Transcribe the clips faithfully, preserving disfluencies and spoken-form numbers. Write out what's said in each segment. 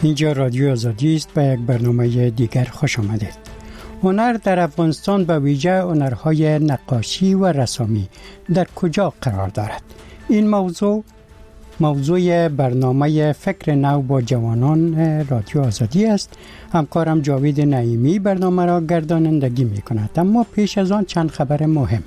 اینجا رادیو آزادی است و یک برنامه دیگر خوش آمدید. هنر در افغانستان به ویژه هنرهای نقاشی و رسامی در کجا قرار دارد؟ این موضوع موضوع برنامه فکر نو با جوانان رادیو آزادی است. همکارم جاوید نعیمی برنامه را گردانندگی می کند. اما پیش از آن چند خبر مهم.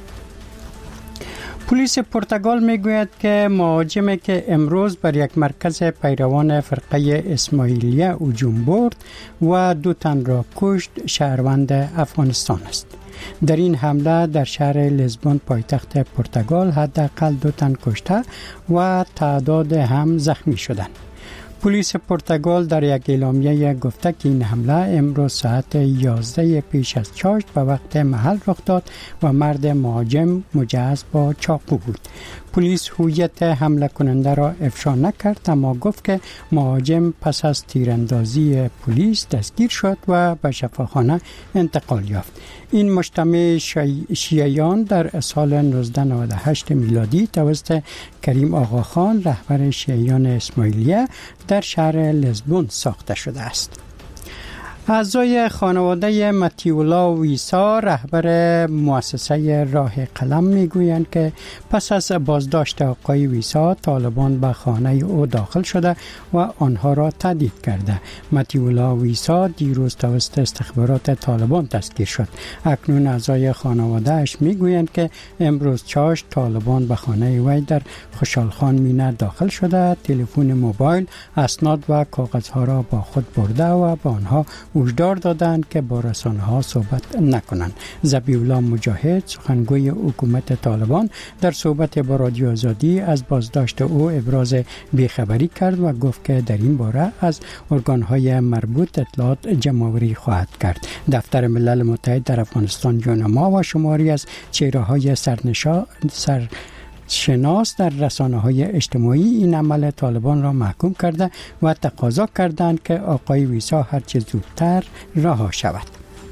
پلیس پرتغال میگوید که مهاجمی که امروز بر یک مرکز پیروان فرقه اسماعیلیه هجوم برد و دو تن را کشت شهروند افغانستان است. در این حمله در شهر لیزبون پایتخت پرتغال حداقل دو تن کشته و تعداد هم زخمی شدند. پلیس پرتغال در یک اعلامیه گفته که این حمله امروز ساعت یازده پیش از چاشت به وقت محل رخ داد و مرد مهاجم مجهز با چاقو بود. پلیس هویت حمله کننده را افشا نکرد، اما گفت که مهاجم پس از تیراندازی پلیس دستگیر شد و به شفاخانه انتقال یافت. این مجتمع شیعیان در سال نوزده نود و هشت میلادی توسط کریم آقاخان رهبر شیعیان اسماعیلیه در شهر لیزبون ساخته شده است. اعضای خانواده متیولا ویسا رهبر مؤسسه راه قلم میگویند که پس از بازداشت آقای ویسا طالبان به خانه او داخل شده و آنها را تهدید کرده. متیولا ویسا دیروز توسط استخبارات طالبان دستگیر شد. اکنون اعضای خانواده اش میگویند که امروز چاشت طالبان به خانه وی در خوشحالخان مینه داخل شده، تلفن موبایل، اسناد و کاغذها را با خود برده و به آنها هشدار دادند که با رسانه‌ها صحبت نکنند. ذبیح‌الله مجاهد سخنگوی حکومت طالبان در صحبت با رادیو آزادی از بازداشت او ابراز بیخبری کرد و گفت که در این باره از ارگان‌های مربوط اطلاعات جمع‌آوری خواهد کرد. دفتر ملل متحد در افغانستان یونما و شماری از چهره‌های سرنشا سر شناس در رسانه‌های اجتماعی این عمل طالبان را محکوم کرده و تقاضا کردند که آقای ویسا هرچه زودتر رها شود.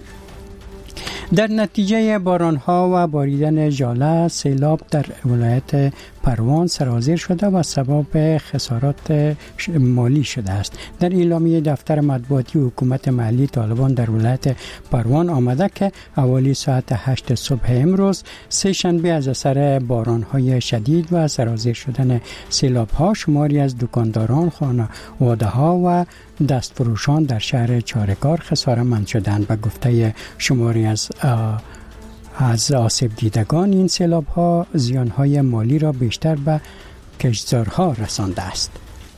در نتیجه باران‌ها و باریدن ژاله، سیلاب در ولایت پروان سرازیر شده و سبب خسارات مالی شده است. در اعلامیه دفتر مطبوعاتی حکومت محلی طالبان در ولایت پروان آمده که حوالی ساعت هشت صبح امروز سه شنبه از اثر باران‌های شدید و سرازیر شدن سیلاب‌ها شماری از دکانداران، خانواده‌ها و دستفروشان در شهر چاره‌کار خساره‌مند شدند. و گفته شماری از از آسیب دیدگان این سیلاب‌ها زیان‌های مالی را بیشتر به کشتزارها رسانده است.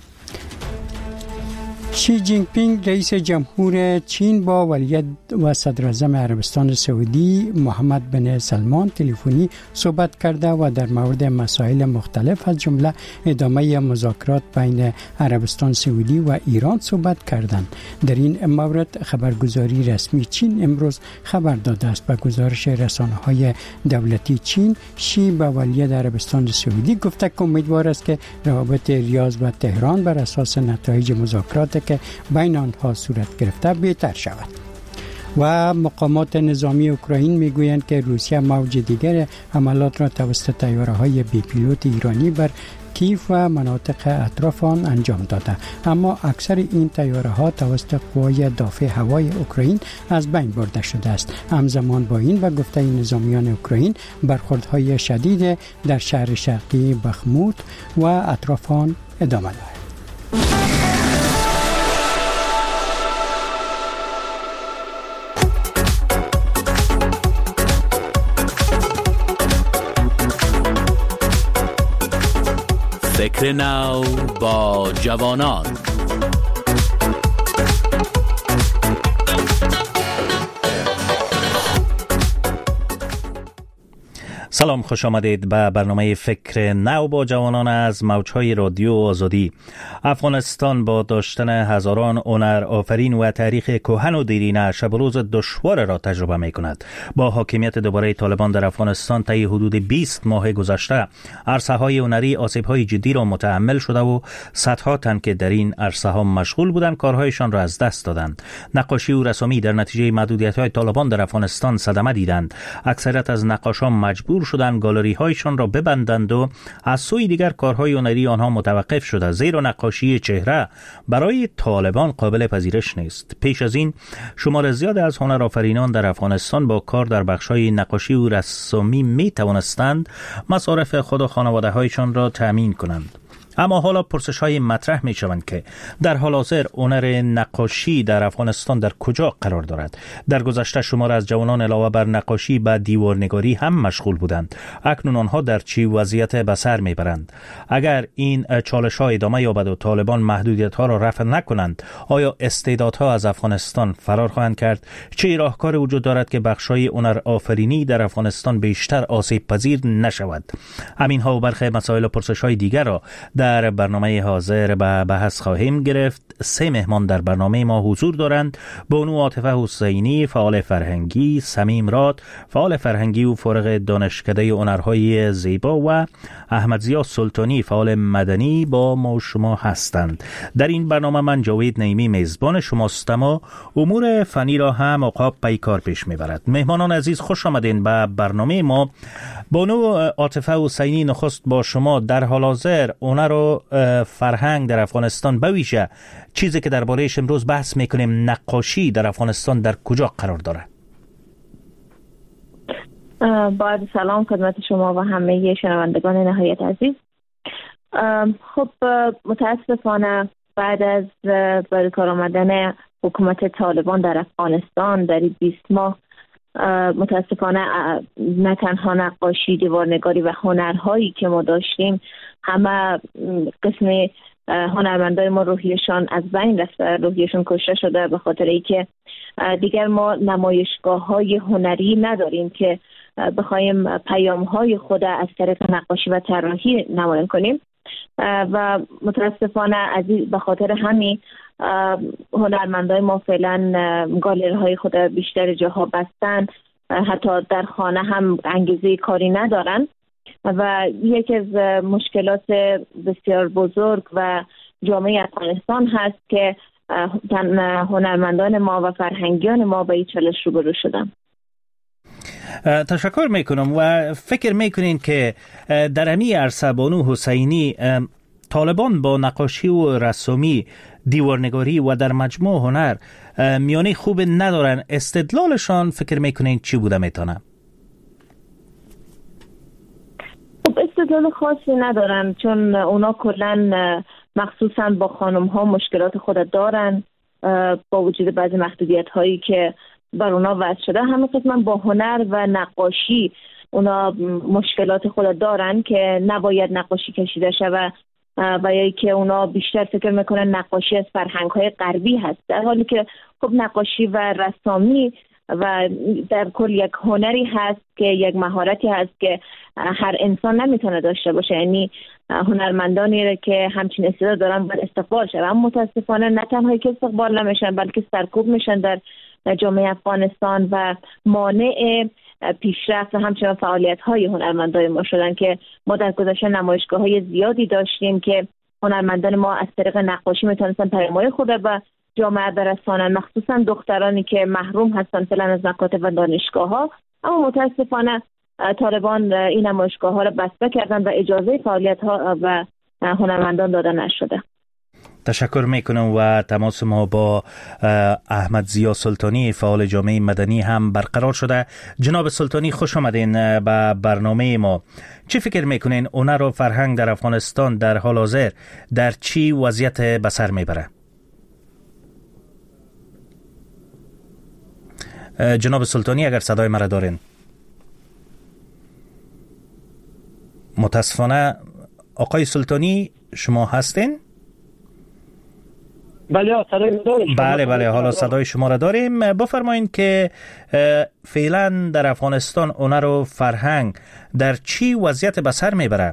شی جین پینگ رئیس جمهور چین با ولی و صدر اعظم عربستان سعودی محمد بن سلمان تلفنی صحبت کرده و در مورد مسائل مختلف از جمله ادامه مذاکرات بین عربستان سعودی و ایران صحبت کردند. در این مورد خبرگزاری رسمی چین امروز خبر داده است. به گزارش رسانه‌های دولتی چین، شی به ولی عربستان سعودی گفته که امیدوار است که روابط ریاض و تهران بر اساس نتایج مذاکرات که بین آنها صورت گرفته بهتر شود. و مقامات نظامی اوکراین میگویند که روسیه موج دیگر حملات را توسط طیاره‌های بی پیلوت ایرانی بر کیف و مناطق اطراف آن انجام داده، اما اکثر این طیاره‌ها توسط قوای دفاع هوایی اوکراین از بین برده شده است. همزمان با این و گفته نظامیان اوکراین برخوردهای شدید در شهر شرقی بخموت و اطراف آن ادامه دارد. فکر نو با جوانان. سلام، خوش آمدید به برنامه فکر نو با جوانان از موجهای رادیو آزادی. افغانستان با داشتن هزاران هنر آفرین و تاریخ کهن و دیرینه شب و روز دشوار را تجربه می کند. با حاکمیت دوباره طالبان در افغانستان طی حدود بیست ماه گذشته عرصه های هنری آسیب های جدی را متحمل شده و صدها تن که در این عرصه ها مشغول بودند کارهایشان را از دست دادند. نقاشی و رسامی در نتیجه محدودیت های طالبان در افغانستان صدمه دیدند. اکثریت از نقاشان مجبور مجبور شدند گالری هایشان را ببندند و از سوی دیگر کارهای هنری آنها متوقف شده، زیرا نقاشی چهره برای طالبان قابل پذیرش نیست. پیش از این شمار زیاد از هنرآفرینان در افغانستان با کار در بخش‌های نقاشی و رسامی می توانستند مصارف خود و خانواده هایشان را تأمین کنند. اما حالا پرسش های مطرح می شوند که در حال حاضر هنر نقاشی در افغانستان در کجا قرار دارد؟ در گذشته شمار از جوانان علاوه بر نقاشی و دیوارنگاری هم مشغول بودند. اکنون آنها در چی وضعیت به سر می برند؟ اگر این چالش ها ادامه یابد و طالبان محدودیت ها را رفع نکنند، آیا استعدادها از افغانستان فرار خواهند کرد؟ چه راهکار وجود دارد که بخش های هنر آفرینی در افغانستان بیشتر آسیب پذیر نشود؟ همین ها و برخی مسائل و پرسش های دیگر را در برنامه حاضر به بحث خواهیم گرفت. سه مهمان در برنامه ما حضور دارند: بانو عاطفه حسینی، فعال فرهنگی، صمیم راد، فعال فرهنگی و فارغ دانشکده هنرهای زیبا، و احمد ضیا سلطانی، فعال مدنی با ما شما هستند. در این برنامه من جاوید نعیمی میزبان شماستم و امور فنی را هم عقاب پیکار پیش میبرد. مهمانان عزیز خوش آمدین به برنامه ما. بانو عاطفه حسینی، نخست با شما. در حال حاضر هنر و فرهنگ در افغانستان، به ویژه چیزی که درباره‌اش امروز بحث میکنیم، نقاشی در افغانستان در کجا قرار داره؟ با سلام خدمت شما و همه شنوندگان نهایت عزیز. خب متاسفانه بعد از به کار آمدن حکومت طالبان در افغانستان در بیست ماه، متاسفانه نه تنها نقاشی، دیوارنگاری و هنرهایی که ما داشتیم، همه قسم هنرمندای ما روحیشان از بین رفته، روحیشان کشته شده، به خاطر اینکه دیگر ما نمایشگاه های هنری نداریم که بخوایم پیام های خود از طریق نقاشی و طراحی نمایان کنیم. و متاسفانه از به خاطر همین هنرمندای ما فعلا گالری های خود بیشتر جاها بستن، حتی در خانه هم انگیزه کاری ندارن و یکی از مشکلات بسیار بزرگ و جامعه افغانستان هست که هنرمندان ما و فرهنگیان ما به این چالش روبرو شدن. تشکر میکنم. و فکر میکنین که در امی عرصه بانو حسینی طالبان با نقاشی و رسامی، دیوارنگاری و در مجموع هنر میانه خوب ندارن؟ استدلالشان فکر میکنین چی بوده میتونه؟ خب استدلال خاصی ندارن، چون اونا کلن مخصوصا با خانم ها مشکلات خود دارن، با وجود بعضی محدودیت هایی که بر اونا وضع شده. همه قسما با هنر و نقاشی اونا مشکلات خود دارن که نباید نقاشی کشیده شود و یا که اونا بیشتر فکر میکنن نقاشی از فرهنگ های غربی هست، در حالی که خب نقاشی و رسامی و در کل یک هنری هست که یک مهارتی هست که هر انسان نمیتونه داشته باشه. یعنی هنرمندانی که همچین استعداد دارن باید استقبال شد، اما متاسفانه نه تنها که استقبال نمیشن بلکه سرکوب میشن در جامعه افغانستان و مانع پیشرفت و همچنین فعالیت های هنرمندان ما شدن که ما در گذشته نمایشگاه های زیادی داشتیم که هنرمندان ما از طریق نقاشی میتونستن پیام‌های خود به جامعه برسانن، مخصوصا دخترانی که محروم هستن فعلا از مکاتب و دانشگاه ها. اما متاسفانه طالبان این نمایشگاه ها را بسته کردن و اجازه فعالیت ها و هنرمندان داده نشده. تشکر میکنم. و تماس ما با احمد ضیا سلطانی، فعال جامعه مدنی هم برقرار شده. جناب سلطانی خوش آمدین به برنامه ما. چی فکر میکنین هنر و فرهنگ در افغانستان در حال حاضر در چی وضعیت به سر میبره؟ جناب سلطانی اگر صدای مرا دارین. متاسفانه آقای سلطانی شما هستین؟ بله صدای داریم. بله بله حالا صدای شما را داریم. بفرمایین که فعلا در افغانستان هنر و فرهنگ در چی وضعیت به سر میبره؟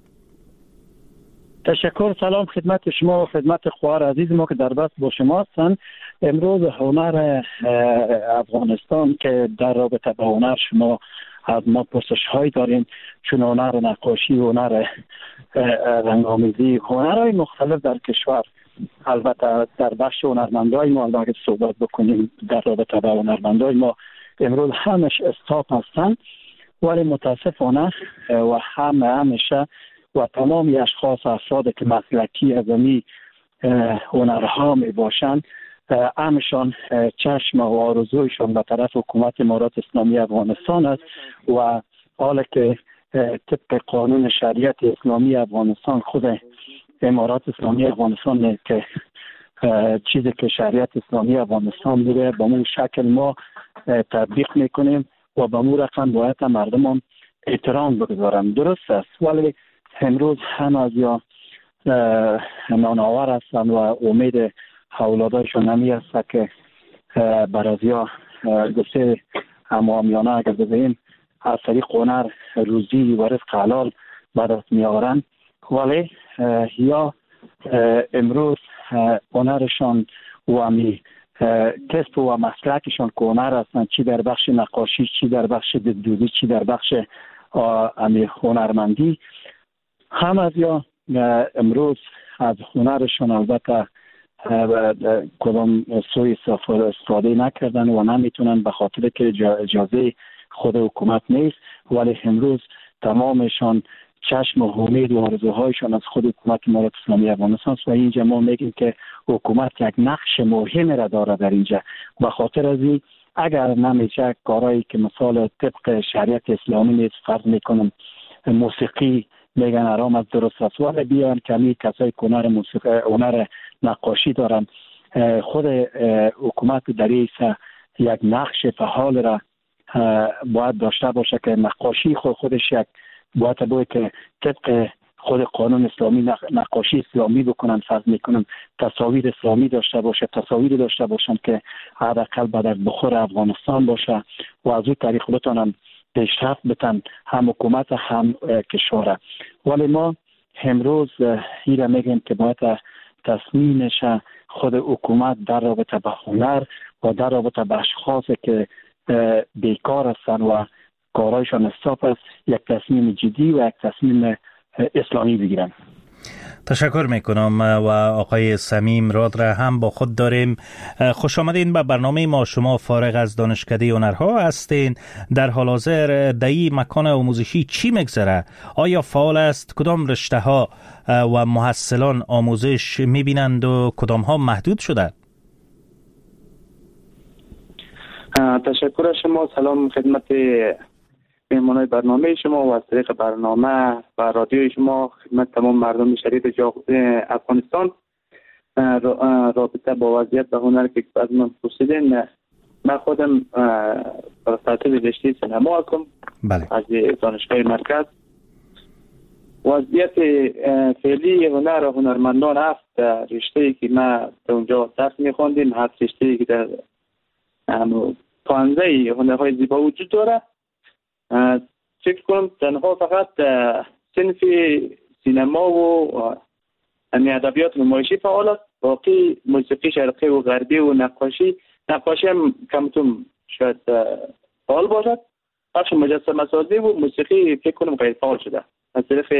تشکر. سلام خدمت شما و خدمت خواهر عزیز ما که در بس با شما هستند. امروز هنر افغانستان که در رابطه با هنر شما از ما پرسش هایی دارین، چون هنر نقاشی و هنر رنگامیزی، هنرهای مختلف در کشور، البته در بخش هنرمندای ما اگر صحبت بکنیم در رابطه با هنرمندای ما امروز همش استاپ هستن ولی متاسفانه و همه همیشه و تمام اشخاص افراد که مسلکی از این هنرها می باشند همشان چشم و آرزویشان به طرف حکومت امارات اسلامی افغانستان است و حالا که طبق قانون شریعت اسلامی افغانستان خود امارات اسلامی افغانستان که چیزی که شریعت اسلامی افغانستان میگه به اون شکل ما تطبیق میکنیم و به اون رقم باید مردمان احترام بگذارم. درست است، ولی امروز هم از یا نانآور هستند و امید اولادایشون نمی است که برازیا گفته همامیانه اگر بزنیم از طریق هنر روزی و رزق حلال برات می آورند، ولی یا امروز هنرشان و امی کسب و مسلکشان که هنر هستند، چی در بخش نقاشی، چی در بخش دودی، چی در بخش امی هنرمندی، هم از یا امروز از هنرشان البته کدام سوی استفاده نکردن و نمیتونن به خاطر که اجازه خود حکومت نیست، ولی امروز تمامشان چشم و امید و آرزوهایشان از خود حکومت امارات اسلامی افغانستان است و اینجا ما میگیم که حکومت یک نقش مهم را داره در اینجا. به خاطر از این اگر نمیشه کارهایی که مثال طبق شریعت اسلامی نیست، فرض میکنم موسیقی میگن حرام از درست است، ولی بیان کمی کسای هنر موسیقی هنر نقاشی دارن، خود حکومت در ایسا یک نقش فعال را باید داشته باشه که نقاشی خود خودش یک باید باید که طبق خود قانون اسلامی نقاشی اسلامی بکنن، فرض میکنن تصاویر اسلامی داشته باشه، تصاویر داشته باشن که حداقل بعد از بخور افغانستان باشه و از اون طریق بتونن پیشرفت بتن هم حکومت هم کشور. ولی ما امروز ایره میگیم که باید تصمیمش خود حکومت در رابطه به هنر و در رابطه به اشخاصی که بیکار هستن و کارایشان استاپ است یک تصمیم جدی و یک تصمیم اسلامی بگیرن. تشکر میکنم و آقای صمیم راد را هم با خود داریم. خوش آمدین به برنامه ما. شما فارغ از دانشکده هنرها هستین. در حال حاضر دایی مکان آموزشی چی میگذره؟ آیا فعال است؟ کدام رشته ها و محصلان آموزش میبینند و کدام ها محدود شده؟ تشکر از شما. سلام خدمت مهمانای برنامه شما و از طریق برنامه و رادیوی شما خدمت تمام مردم شریف افغانستان. رابطه با وضعیت به هنر که از من پرسیدین، من خودم به تحصیل رشته سینما هستم. بله. از دانشگاه مرکز. وضعیت فعلی هنر و هنرمندان هفت رشته‌ای که ما در اونجا درس می‌خواندیم، هفت رشته‌ای که در پانزده هنرهای زیبا وجود داره. فکر کنم تنها فقط صنف سینما و ادبیات نمایشی فعال است. باقی موسیقی شرقی و غربی و نقاشی نقاشی هم کمتون شاید فعال باشد. بخش مجسمه سازی و موسیقی فکر کنم غیر فعال شده از طرف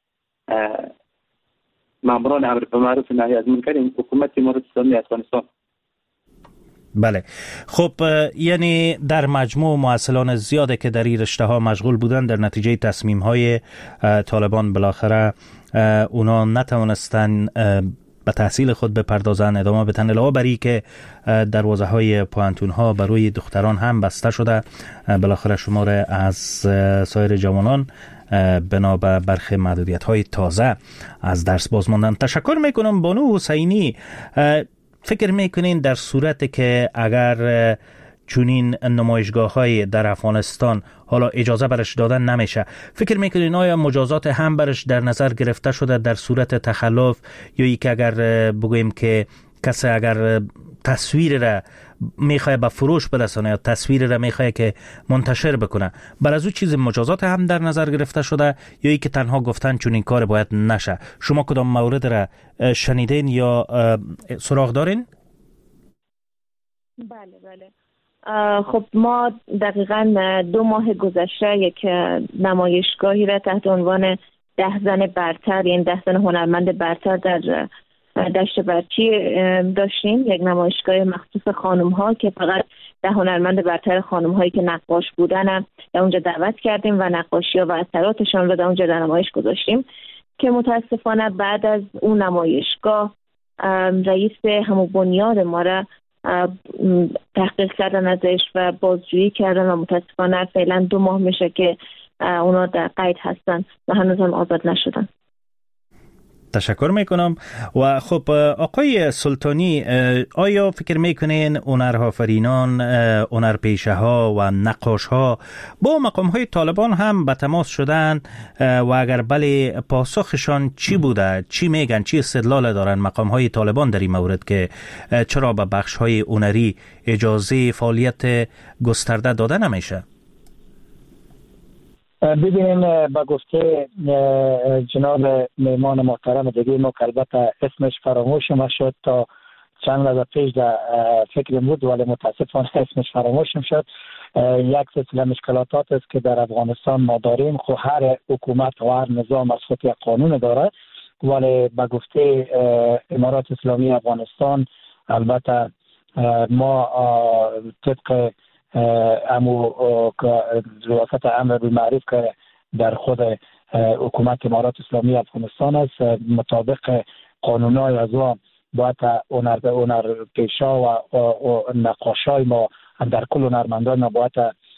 ماموران امر بالمعروف و نهی از منکر حکومت امارات اسلامی افغانستان. بله. خب یعنی در مجموع محصلان زیاده که در این رشته ها مشغول بودن، در نتیجه تصمیم های طالبان بالاخره اونا نتوانستن به تحصیل خود بپردازن، ادامه بدن، علاوه بر این که دروازه های پوانتون ها برای دختران هم بسته شده، بالاخره شمار از سایر جوانان بنا به برخی محدودیت های تازه از درس باز ماندن. تشکر میکنم. بانو حسینی، فکر میکنین در صورتی که اگر چونین نمایشگاه های در افغانستان حالا اجازه برش دادن نمیشه، فکر میکنین آیا مجازات هم برش در نظر گرفته شده در صورت تخلف، یا ای که اگر بگوییم که کسی اگر تصویر را میخواه به فروش برسانه یا تصویر را میخواه که منتشر بکنه، بر از او چیز مجازات هم در نظر گرفته شده، یا ای که تنها گفتن چون این کار باید نشه؟ شما کدام مورد را شنیدین یا سراغ دارین؟ بله بله. خب ما دقیقاً دو ماه گذشته یک نمایشگاهی را تحت عنوان ده زن برتر، یعنی ده زن هنرمند برتر در دشت برچی داشتیم. یک نمایشگاه مخصوص خانم ها که فقط ده هنرمند برتر خانم هایی که نقاش بودن در اونجا دعوت کردیم و نقاشی ها و اثراتشان رو در اونجا در نمایش گذاشتیم که متاسفانه بعد از اون نمایشگاه رئیس همون بنیاد ما را تحقیق کردن ازش و بازجویی کردن و متاسفانه فعلا دو ماه میشه که اونا در قید هستن و هنوز هم آزاد نشدن. تشکر میکنم. و خب آقای سلطانی، آیا فکر میکنین هنرآفرینان، هنرپیشه ها و نقاش ها با مقام های طالبان هم به تماس شدن و اگر بله پاسخشان چی بوده؟ چی میگن؟ چی استدلال دارن مقام های طالبان در این مورد که چرا به بخش های هنری اجازه فعالیت گسترده داده نمیشه؟ ببینیم با گفته جناب مهمان محترم دیگه ما که البته اسمش فراموش ما شد تا چند لحظه پیش در فکر بود ولی متاسفانه اسمش فراموش شد. یک سلسله مشکلات است که در افغانستان ما داریم. خب هر حکومت و هر نظام از خود یک قانون داره ولی با گفته امارات اسلامی افغانستان البته ما طبق امو ریاست امر بالمعروف که در خود حکومت امارات اسلامی افغانستان است، مطابق قانونهای از آن باید هنر پیشا و نقاشای ما در کل هنرمندان ما باید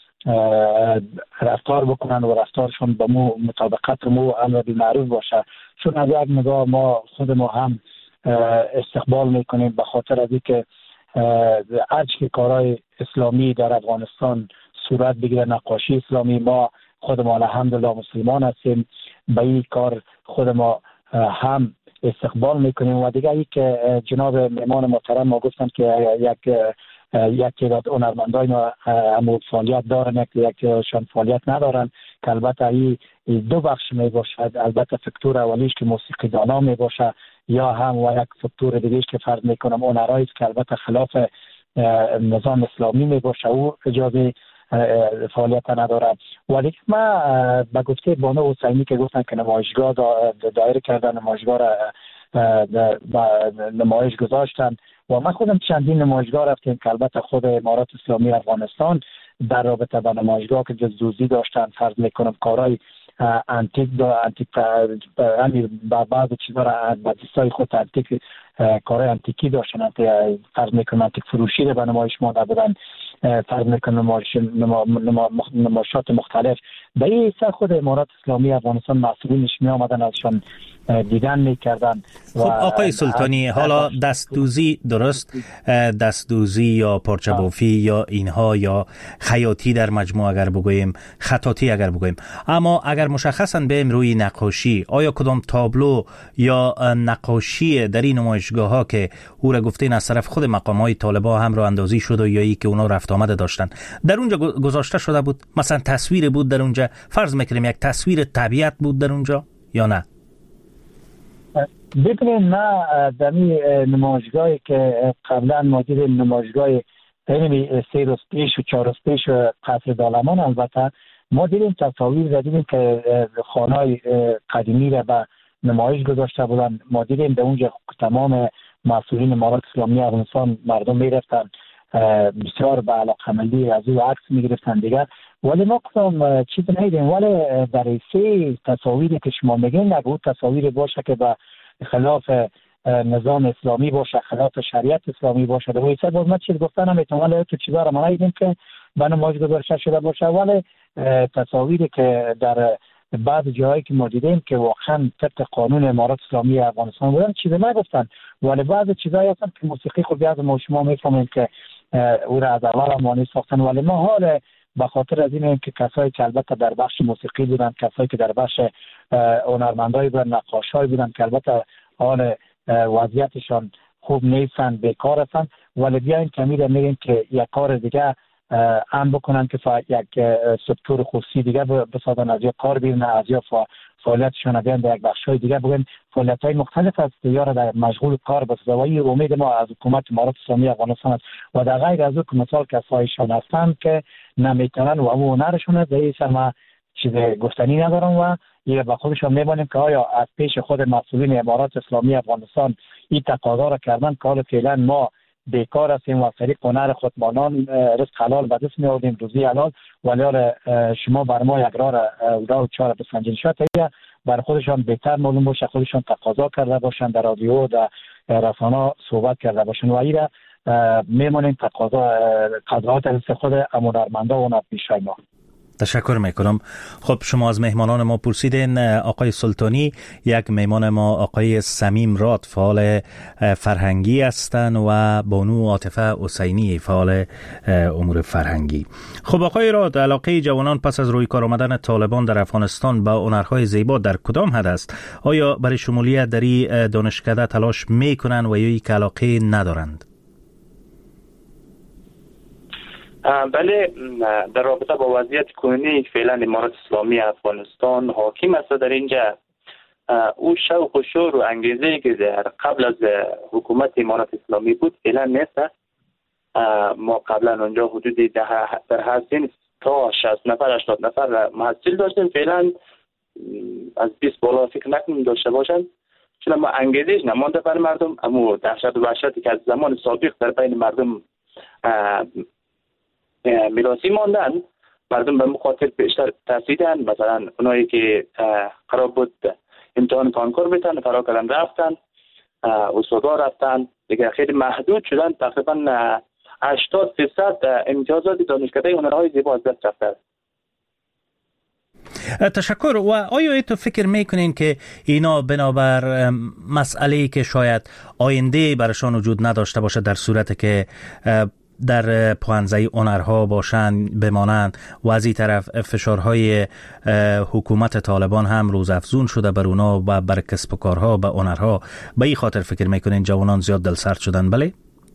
رفتار بکنن و رفتارشون به مو مطابقت مو امر بالمعروف باشه. چون از یک نگاه ما خود ما هم استقبال میکنیم به خاطر از اینکه هر چی کارهای اسلامی در افغانستان صورت بگیره، نقاشی اسلامی، ما خود ما الحمدلله مسلمان هستیم، به این کار خود ما هم استقبال میکنیم. و دیگه ای که جناب مهمان محترم ما گفتن که یک یک تعداد هنرمندای ما هم فعالیت دارن، یکشان فعالیت ندارن که البته این دو بخش می باشد. البته فکتور اولیش که موسیقی دانا می باشه یا هم و یک فکتور دیگهش که فرض میکنم هنرایی که البته خلاف نظام اسلامی می باشه او اجازه فعالیت نداره. ولی ما به گفته بانو حسینی که گفتن که نمایشگاه دایر کردن، نمایشگاه را نمایش گذاشتن و ما خودم چندین نمایشگاه رفتیم که البته خود امارات اسلامی افغانستان در رابطه با نمایشگاه که جزدوزی داشتن، فرض میکنم کارهای انتیک دا انتیک یعنی با بعض چیزا را با دستای خود انتیک کارهای انتیکی داشتن، فرض میکنم انتیک فروشی رو به نمایش مانده بودن، فرض میکنم نمایش نمایشات مختلف. به این حصه خود امارات اسلامی افغانستان مسئولینش می آمدن ازشان دیدن میکردن. خب آقای سلطانی، حالا دستدوزی درست، دستدوزی یا پارچه‌بافی یا اینها یا خیاطی در مجموع اگر بگوییم، خطاطی اگر بگوییم، اما اگر مشخصا بیم روی نقاشی، آیا کدام تابلو یا نقاشی در این نمایشگاه ها که او را گفتین از طرف خود مقام های طالبان هم راه اندازی شده یا ای که اونا رفت آمده داشتن در اونجا گذاشته شده بود؟ مثلا تصویر بود در اونجا، فرض میکنیم یک تصویر طبیعت بود در اونجا یا نه؟ ببینید ما در نمایشگاهی که قبلا ما دیدیم، نمایشگاه اینمی سه روز پیش و چهار روز پیش قصر دالمان، البته ما دیدیم تصاویر دیدیم که خانه‌های قدیمی را به نمایش گذاشته بودن. ما دیدیم در اونجا تمام مسئولین امارات اسلامی افغانستان مردم میرفتن بسیار به علاقه‌مندی از او عکس میگرفتن دیگر، ولی ما کدام چیز ندیدیم. ولی در سه تصاویری که شما میگین نگو تصاویر باشه که به خلاف نظام اسلامی باشه، خلاف شریعت اسلامی باشه. در ویسه باز من چیز گفتن نمیتونم، ولی تو چیزا را ما ندیدیم که به نمایش گذاشته شده باشه. ولی تصاویری که در بعض جاهایی که ما دیدیم که واقعا طبق قانون امارات اسلامی افغانستان بودن چیزی نگفتن، ولی بعض چیزایی هستن که موسیقی خود از ما شما میفهمیم که او را از اول مانی ساختن. ولی ما حال به خاطر از این که کسایی که البته در بخش موسیقی بودن، کسایی که در بخش هنرمندای بودن، نقاشای بودن که البته حال وضعیتشان خوب نیستن، بیکار هستن، ولی بیاین کمی در میگیم که یک کار دیگه هم بکنن که یک سکتور خصوصی دیگه بسازن، از یا کار بیرن، از یا فعالیتشان بیان در یک بخشای دیگه بگن فعالیت‌های مختلف است یا در مشغول کار بسازن. و این امید ما از حکومت امارات اسلامی افغانستان است. و در غیر از او که مثال کسایشان هستند که نمیتونن و همون هنرشون است، در سر ما چیز گفتنی ندارم و یه با خودشان میبانیم که آیا از پیش خود مسئولین امارات اسلامی افغانستان این تقاضا را کردن که حالا فعلا ما بیکار هستیم و از طریق هنر خود مانان رزق حلال به دست می‌آوریم، روزی حلال، ولی شما بر ما یک راه و چهار بسنجین شد تا بر خودشان بهتر معلوم باشه، خودشان تقاضا کرده باشن، در رادیو در رسانه صحبت کرده باشن و ایره میمونیم تقاضا قضاوت از خود هنرمندا و هنرپیشه‌های ما. تشکر میکنم. خب شما از مهمانان ما پرسیدین. آقای سلطانی، یک مهمان ما آقای سمیم راد فعال فرهنگی هستند و بانو عاطفه حسینی فعال امور فرهنگی. خب آقای راد، علاقه جوانان پس از روی کار آمدن طالبان در افغانستان به هنرهای زیبا در کدام حد است؟ آیا برای شمولیت در این دانشکده تلاش میکنن و یا یک علاقه ندارند؟ بله، در رابطه با وضعیت کنونی فعلا امارات اسلامی افغانستان حاکم است در اینجا، او شوق و شور و انگیزه‌ای که در قبل از حکومت امارات اسلامی بود فعلا نیست. ما قبلا اونجا حدود در هر سن تا شصت نفر هشتاد نفر محصل داشتیم، فعلا از بیست بالا فکر نکنیم داشته باشن، چون ما انگیزش نمانده بر مردم، اما دهشت و وحشتی که از زمان سابق در بین مردم میراثی ماندن، مردم به مخاطر بیشتر ترسیدن. مثلا اونایی که قرار بود امتحان کانکور بتن فرا کردن رفتن، استادا رفتن دیگه، خیلی محدود شدن. تقریبا هشتاد درصد امتیازات دانشکده هنرهای زیبا از دست رفته. تشکر. و آیا تو فکر میکنین که اینا بنابر مسئله‌ای که شاید آینده برشان وجود نداشته باشه، در صورتی که در پوانزه هنرها باشن بمانند و از این طرف فشارهای حکومت طالبان هم روز افزون شده بر اونا و بر کسب و کارها به هنرها، به این خاطر فکر میکنین جوانان زیاد دلسرد شدن؟ بله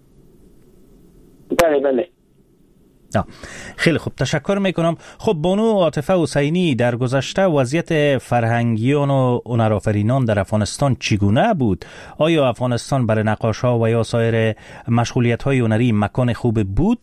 بله بله آه. خیلی خوب، تشکر میکنم. خب بانو عاطفه حسینی، در گذشته وضعیت فرهنگیان و هنرآفرینان در افغانستان چگونه بود؟ آیا افغانستان برای نقاش ها و یا سایر مشغولیت های هنری مکان خوب بود؟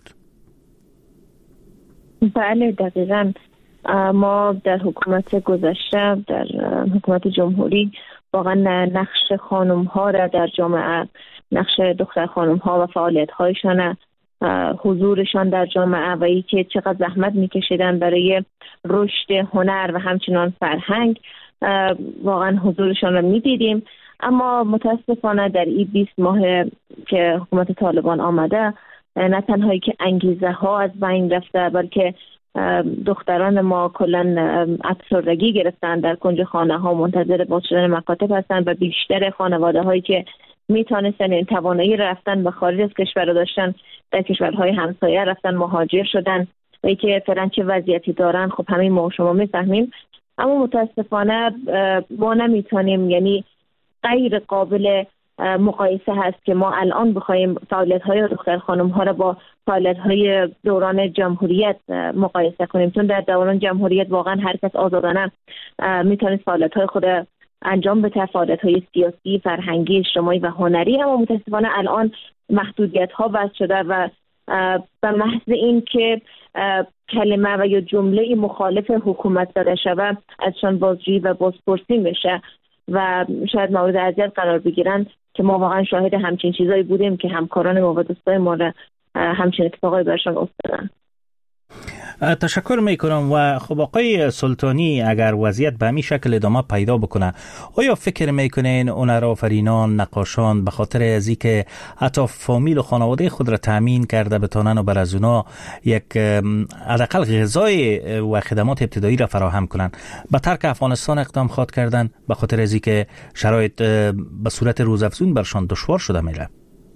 بله دقیقاً. ما در حکومت گذشته، در حکومت جمهوری، واقعا نقش خانم ها را در جامعه، نقش دختر خانم ها و فعالیت هایشان، حضورشان در جامعه و ای که چقدر زحمت میکشیدن برای رشد هنر و همچنان فرهنگ، واقعا حضورشان را میدیدیم. اما متاسفانه در این بیست ماه که حکومت طالبان آمده، نه تنهایی که انگیزه ها از بین رفته، بلکه دختران ما کلن افسردگی گرفتن، در کنج خانه ها منتظر باز شدن مکاتب هستند و بیشتر خانواده هایی که میتونستن این توانایی رفتن به خارج از کشور رو داشتن، در کشورهای همسایه رفتن، مهاجر شدن و ای که فعلا چه وضعیتی دارن خب همین ما و شما میفهمیم. اما متاسفانه ما نمیتونیم، یعنی غیر قابل مقایسه هست که ما الان بخوایم فعالیت‌های دختر خانم‌ها را با فعالیت‌های دوران جمهوریت مقایسه کنیم، چون در دوران جمهوریت واقعا هر کس آزادانه میتونست فعالیت‌های خود انجام بده، فعالیت‌های سیاسی، فرهنگی، اجتماعی و هنری. اما متاسفانه الان محدودیت‌ها وضع شده و به محض این که کلمه و یا جمله مخالف حکومت زده شود ازشان بازجویی و بازپرسی میشه و شاید مورد اذیت قرار بگیرن، که ما واقعا شاهد همچین چیزایی بودیم که همکاران ما و دوستای ما را همچین اتفاقایی برشان افتادن. تشکر میکنم. و خب آقای سلطانی، اگر وضعیت به همین شکل ادامه پیدا بکنه، آیا فکر میکنین هنرآفرینان، نقاشان به خاطر از اینکه حتی فامیل و خانواده خود را تامین کرده بتانن و بر از اونا یک حداقل غذای و خدمات ابتدایی را فراهم کنن، به ترک افغانستان اقدام خواد کردن به خاطر از اینکه شرایط به صورت روزافزون برشان دشوار شده میله؟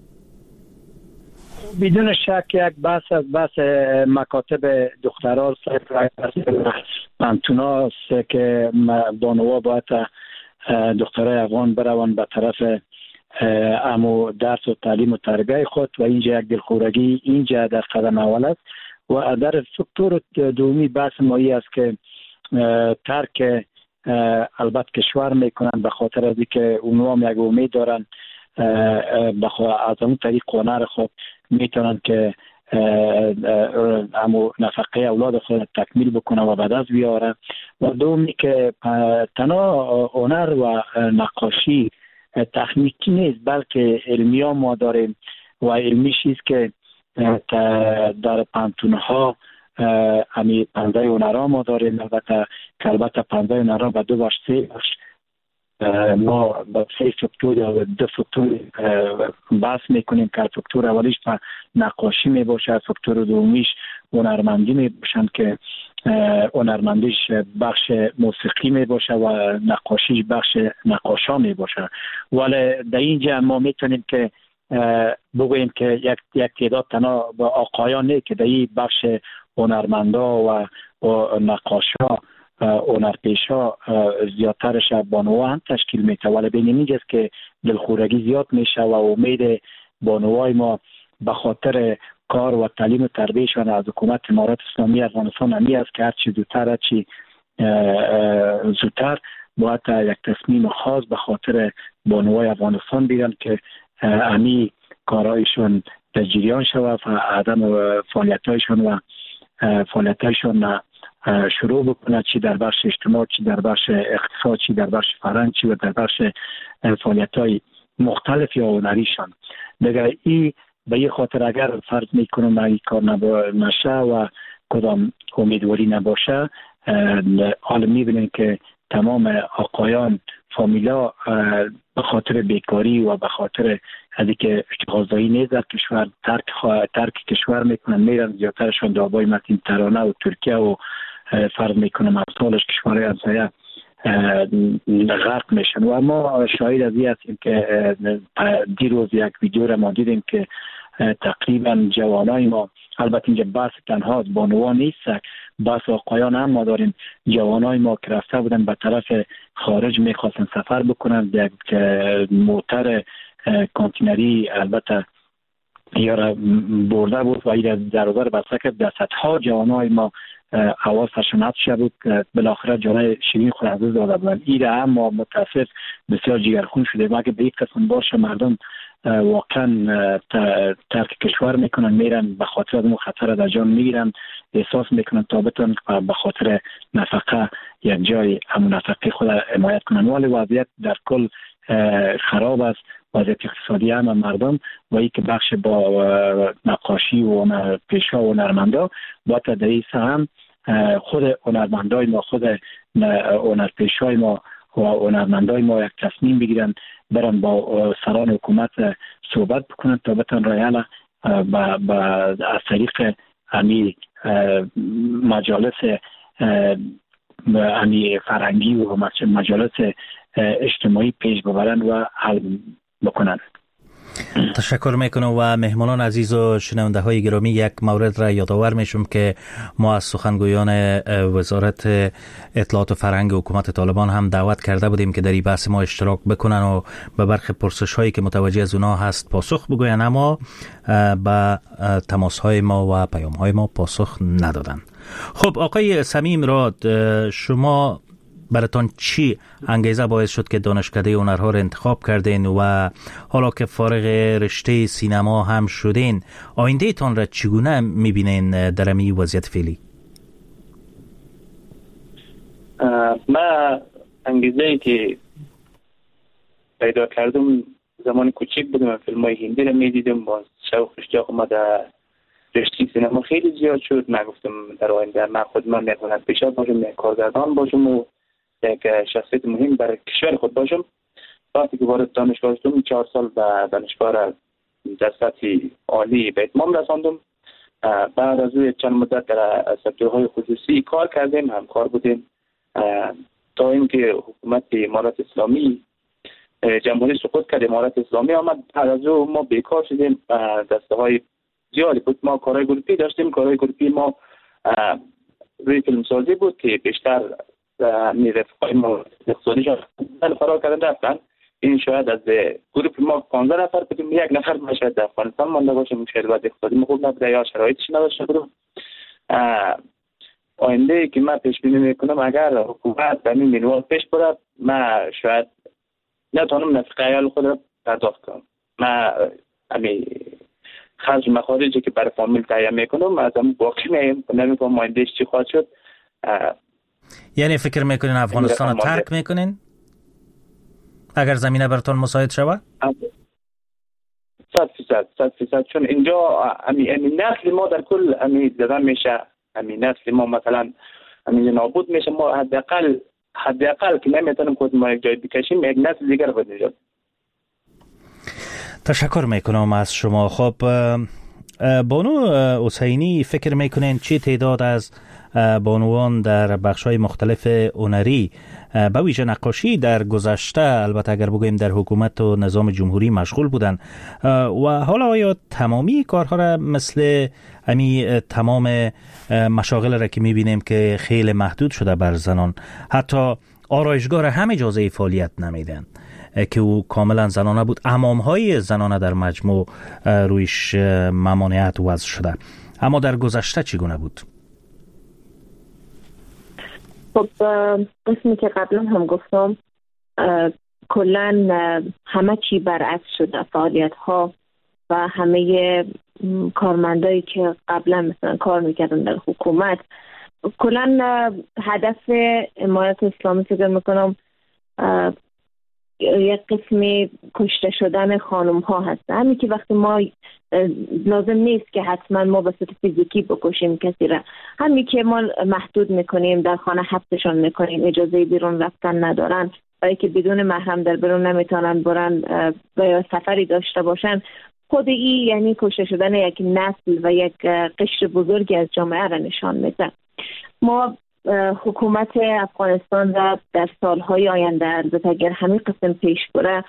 بدون شک یک بحث از بحث مکاتب دخترها ممتوناست که بانوها باید دخترای افغان بروند به طرف امو درس و تعلیم و تربیه خود و اینجا یک دلخورگی اینجا در قدم اول است. و در فکتور دومی بحث مایی است که ترک البته کشور میکنن به خاطر از اینکه اونها هم یک امید دارن از اون طریق هنر خود میتونن که امو نفقه اولاد خود تکمیل بکنه و بعد از بیاره. و دومی که تنها هنر و نقاشی تکنیکی نیست بلکه علمی ها ما داریم و علمیش است که در پانتونها امی پنزه هنرها ما داریم. البته که البته پنزه هنرها به دو بخش سه بخش ما با سه فاکتور یا دو فاکتور بحث میکنیم که فاکتور اولیش نقاشی می باشه، فاکتور دومیش هنرمندی می باشند که هنرمندیش بخش موسیقی می باشه و نقاشیش بخش نقاشا می باشه. ولی در اینجا ما میتونیم که بگوییم که یک یک تعداد تنها با آقایان نه که در این بخش هنرمندا و نقاشا هنرپیشا زیادترش بانوها هم تشکیل میشه. ولی بین اینجاست که دلخورگی زیاد میشه و امید بانوهای ما به خاطر کار و تعلیم و تربیتشان از حکومت امارات اسلامی افغانستان همی است که هر چی زودتر هر چی زودتر باید یک تصمیم خاص به خاطر بانوهای افغانستان بگیرن که همی کارهایشان در جریان شود و عدم فعالیتایشان و فعالیتایشان شروع بکنه، چی در بخش اجتماع، چی در بخش اقتصاد، چی در بخش فرهنگ، چی و در بخش فعالیت‌های مختلف یا هنریشان. دیگه این به این خاطر اگر فرض میکنم این کار نشه و کدام امیدواری نباشه، حالا میبینیم که تمام آقایان فامیلا به خاطر بیکاری و به خاطر از اینکه اشتغالزایی نیست در کشور ترک ترک کشور میکنن، میرن زیادترشون دابای متین ترانه و ترکیه و فرض میکنم امثالش کشورهای همسایه غرق میشن. و ما شاهد از این هستیم که دیروز یک ویدیو را ما دیدیم که تقریبا جوانای ما، البته اینجا بحث تنها از بانوان نیست، بحث آقایان هم ما داریم، جوانای ما که رفته بودن به طرف خارج میخواستن سفر بکنن، یک موتر کانتینری البته یا برده بود و این در آزار بسته که در صدها جوانای ما حواس سرشنات شده بود که بالاخره جانای شیرین خود عزیز داده بودن. این را هم ما متاسف بسیار جگرخون شده. ما اگه به یک قسم باشه مردم واقعا ترک کشور میکنن، میرن به خاطر از اون خطر در جان میگیرن، احساس میکنن تا بتون به خاطر نفقه یک جای همون نفقه خود حمایت کنن. ولی وضعیت در کل خراب است، وضعیت اقتصادی هم مردم و ای که بخش با نقاشی و پیشا و هنرمندا باید در این هم خود هنرمندای ما، خود هنرپیشای ما و هنرمندای ما یک تصمیم بگیرن، برن با سران حکومت صحبت بکنن تا بتن رایل با از طریق همی مجالس همی فرهنگی و مجالس اجتماعی پیش ببرن و حل بکنن. تشکر میکنم و مهمانان عزیز و شنونده های گرامی، یک مورد را یادآور میشم که ما از سخنگویان وزارت اطلاعات و فرهنگ حکومت طالبان هم دعوت کرده بودیم که در این بحث ما اشتراک بکنن و به برخی پرسش هایی که متوجه از اونا هست پاسخ بگوین، اما به تماس های ما و پیام های ما پاسخ ندادن. خب آقای صمیم راد، شما براتون چی انگیزه باعث شد که دانشکده هنرها را انتخاب کردین و حالا که فارغ رشته سینما هم شدین، آینده تان را چگونه میبینین در این وضعیت فعلی؟ من انگیزه ای که پیدا کردم زمان کوچیک بودم، فیلم های هندی را میدیدم، باز شوق اشتیاق ما در رشته سینما خیلی زیاد شد. من گفتم در آینده من خود من یک هنرپیشه باشم، یک کارگردان باشم و یک شخصیت مهم برای کشور خود باشم. وقتی که وارد دانشگاه شدم، چهار سال به دانشگاه را در سطح عالی به اتمام رساندم. بعد از چند مدت در سکتورهای خصوصی کار کردیم، همکار بودیم تا اینکه حکومت امارات اسلامی، جمهوری سقوط کرد، امارات اسلامی آمد. بعد از او ما بیکار شدیم، دسته های زیادی بود. ما کارهای گروپی داشتیم، کارهای گروپی ما روی فیلم سازی بود که بیشتر میرفقای ما اقتصادیشان فرار کردن رفتن. این شاید از گروپ ما پانزده نفر بودیم، یک نفر ما شاید در افغانستان مانده باشیم، شاید وضع اقتصادی ما خوب نبوده یا شرایطش نداشته بودم. آینده ای که من پیش بینی میکنم اگر حکومت به این منوال پیش برد، من شاید نتونم نفقه عیال خود را پرداخت کنم. من همین خرج مخارجی که برای فامیل تهیه میکنم از هم باقی میم، نمیکنم آیندهش چی خواهد شد. یعنی فکر میکنین افغانستان رو ترک میکنین اگر زمینه براتون مساعد شود؟ صد فیصد صد فیصد چون اینجا امی امی نسل ما در کل امی داده میشه، امی نسل ما مثلا امی نابود میشه. ما حداقل حداقل که نمیتونیم خود ما یک جای بکشیم، یک نسل دیگر باید نجات. تشکر میکنم از شما. خب بانو حسینی، فکر میکنین چی تعداد از بانوان در بخش‌های مختلف هنری به ویژه نقاشی در گذشته، البته اگر بگوییم در حکومت و نظام جمهوری مشغول بودن و حالا آیا تمامی کارها را مثل امی تمام مشاغل را که میبینیم که خیلی محدود شده بر زنان، حتی آرایشگاه را هم اجازه فعالیت نمیدن که او کاملا زنانه بود، حمام‌های زنانه در مجموع رویش ممانعت وضع شده، اما در گذشته چگونه بود؟ خب قسمی که قبلا هم گفتم کلن همه چی برعکس شده. فعالیت ها و همه کارمندایی که قبلا مثلا کار میکردن در حکومت، کلن هدف حمایت اسلامی فکر میکنم یک قسمی کشته شدن خانم ها هست. همین که وقتی ما لازم نیست که حتما ما به صورت فیزیکی بکشیم کسی را، همین که ما محدود میکنیم، در خانه حبسشان میکنیم، اجازه بیرون رفتن ندارن و که بدون محرم در بیرون نمیتونن برن و یا سفری داشته باشن، خود ای یعنی کشته شدن یک نسل و یک قشر بزرگی از جامعه را نشان میده. ما حکومت افغانستان را در سالهای آینده، البته اگر همین قسم پیش بره،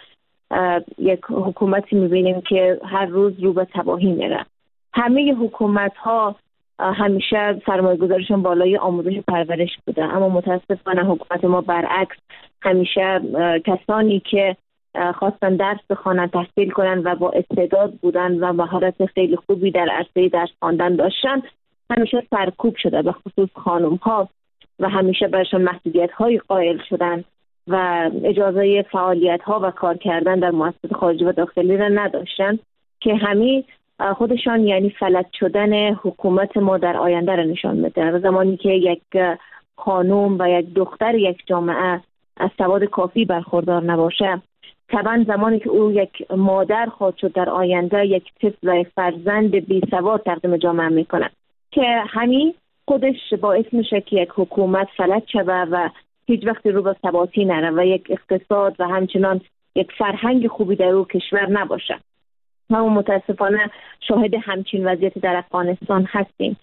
یک حکومتی میبینیم که هر روز رو به تباهی میره. همه حکومت ها همیشه سرمایه گذارشون بالای آموزش پرورش بوده، اما متاسفانه حکومت ما برعکس، همیشه کسانی که خواستن درس بخوانن، تحصیل کنن و با استعداد بودن و مهارت خیلی خوبی در عرصه درس خواندن داشتن، همیشه سرکوب شده، به خصوص خانم ها، و همیشه برشان محدودیت های قائل شدن و اجازه فعالیت ها و کار کردن در مؤسسات خارجی و داخلی را نداشتن، که همین خودشان یعنی فلج شدن حکومت ما در آینده را نشان میده. و زمانی که یک خانم و یک دختر یک جامعه از سواد کافی برخوردار نباشه، طبعا زمانی که او یک مادر خواهد شد در آینده، یک طفل و یک فرزند بی سواد تقدیم جامعه میکنه، که همین خودش باعث میشه که یک حکومت فلج شود و هیچ وقت رو به ثباتی نره و یک اقتصاد و همچنان یک فرهنگ خوبی در او کشور نباشه. ما متاسفانه شاهد همچین وضعیت در افغانستان هستیم.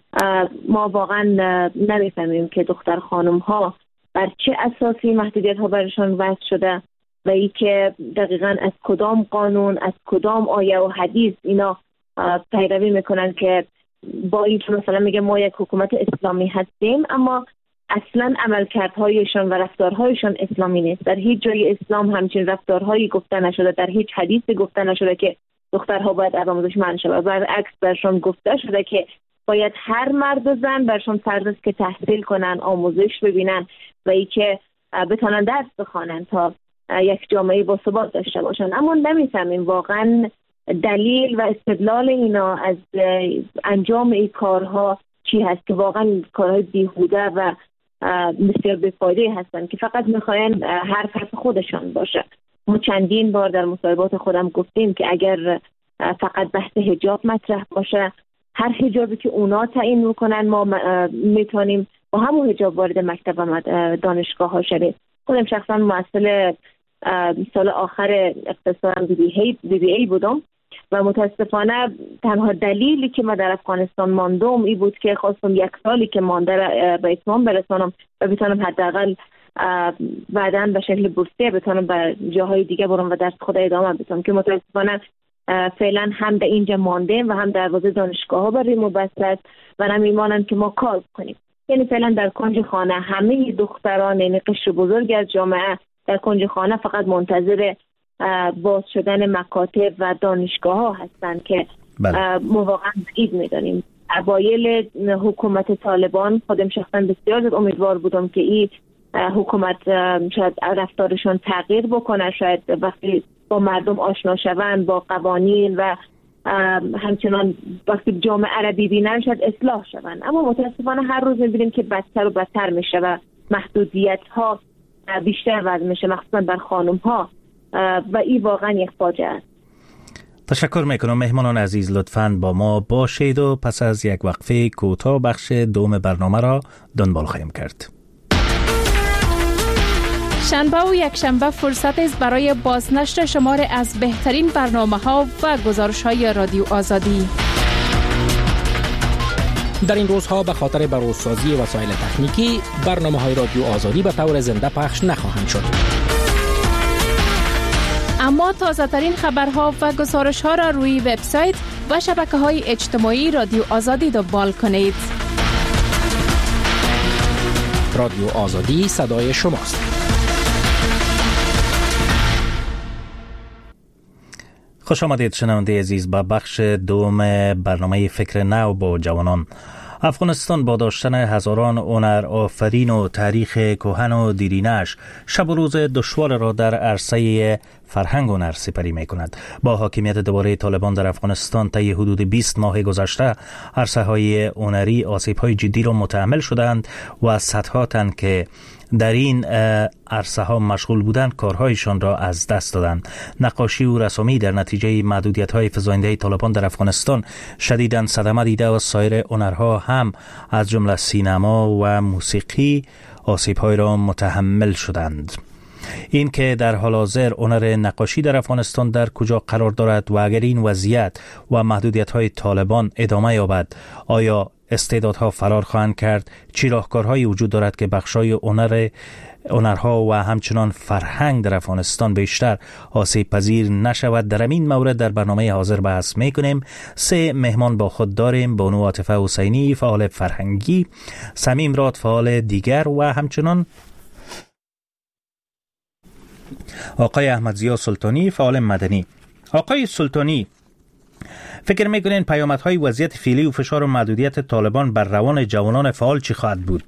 ما واقعا نمیفهمیم که دختر خانم ها بر چه اساسی محدودیت ها برشان وضع شده و ای که دقیقاً از کدام قانون، از کدام آیه و حدیث اینا پیروی میکنن که با این که مثلا میگه ما یک حکومت اسلامی هستیم، اما اصلا عملکردهایشان و رفتارهایشان اسلامی نیست. در هیچ جای اسلام همچین رفتارهایی گفته نشده، در هیچ حدیثی گفته نشده که دخترها باید از آموزش منع شود. برعکس برشان گفته شده که باید هر مرد و زن برشان فرض است که تحصیل کنن، آموزش ببینن و ای که بتونن درس بخوانن تا یک جامعه با ثبات داشته باشن. اما نمی‌فهمیم واقعا دلیل و استدلال اینا از انجام این کارها چی هست، که واقعا کارهای بیهوده و بسیار بی‌فایده هستن که فقط میخواین هر حرف خودشان باشه. ما چندین بار در مصاحبات خودم گفتیم که اگر فقط بحث حجاب مطرح باشه، هر حجابی که اونا تعیین میکنن ما میتونیم با همون حجاب وارد مکتب و دانشگاه ها شدیم. خودم شخصا مسئله سال آخر اقتصادم بی بی, بی بی ای بودم و متاسفانه تنها دلیلی که من در افغانستان ماندم ای بود که خواستم یک سالی که مانده را به اتمام برسانم و بتونم حداقل بعداً به شکل بورسیه بتونم به جاهای دیگه برم و درس خود ادامه بدم، که متاسفانه فعلا هم در اینجا ماندیم و هم دروازه دانشگاه ها برای ما بسته است و نمیمانند که ما کار کنیم. یعنی فعلا در کنج خانه همه دختران، یعنی قشر بزرگی از جامعه در کنج خانه فقط منتظر باز شدن مکاتب و دانشگاه ها هستند که ما واقعا بعید میدانیم. اوایل حکومت طالبان خودم شخصا بسیار زیاد امیدوار بودم که این حکومت شاید رفتارشون تغییر بکنه، شاید وقتی با مردم آشنا شوند با قوانین و همچنان وقتی جامعه عربی بینن شاید اصلاح شوند. اما متاسفانه هر روز میبینیم که بدتر و بدتر میشه و محدودیت ها بیشتر وضع میشه، مخصوصا بر خانم ها، و این واقعا یک فاجعه است. تشکر میکنم. مهمانان عزیز لطفاً با ما باشید و پس از یک وقفه کوتاه بخش دوم برنامه را دنبال خواهیم کرد. شنبه و یک شنبه فرصت است برای بازنشر شمار از بهترین برنامه ها و گزارش های رادیو آزادی. در این روزها به خاطر بروزسازی وسایل تکنیکی برنامه های رادیو آزادی به طور زنده پخش نخواهند شد. اما تازه ترین خبرها و گزارش ها را روی وبسایت و شبکه های اجتماعی رادیو آزادی دنبال کنید. رادیو آزادی صدای شماست. خوش آمدید شنونده عزیز به بخش دوم برنامه فکر نو با جوانان. افغانستان با داشتن هزاران هنر آفرین و تاریخ کهن و دیرینش شب و روز دشوار را در عرصه فرهنگ و هنر سپری می کند. با حاکمیت دوباره طالبان در افغانستان طی حدود بیست ماه گذشته عرصه های هنری آسیب های جدی را متحمل شدند و صدها تن که در این عرصه ها مشغول بودند کارهایشان را از دست دادند. نقاشی و رسامی در نتیجه محدودیت های فزاینده طالبان در افغانستان شدیداً صدمه دیده و سایر هنرها هم از جمله سینما و موسیقی آسیب های را متحمل شدند. این که در حال حاضر هنر نقاشی در افغانستان در کجا قرار دارد و اگر این وضعیت و محدودیت های طالبان ادامه یابد آیا استعدادها فرار خواهند کرد؟ چی راهکارهایی وجود دارد که بخشای هنر هنرها و همچنان فرهنگ در افغانستان بیشتر آسیب پذیر نشود؟ در این مورد در برنامه حاضر بحث میکنیم. سه مهمان با خود داریم: بانو عاطفه حسینی فعال فرهنگی، صمیم راد فعال دیگر و همچنان آقای احمد ضیا سلطانی فعال مدنی. آقای سلطانی، فکر میکنین پیامدهای وضعیت فعلی و فشار و محدودیت طالبان بر روان جوانان فعال چی خواهد بود؟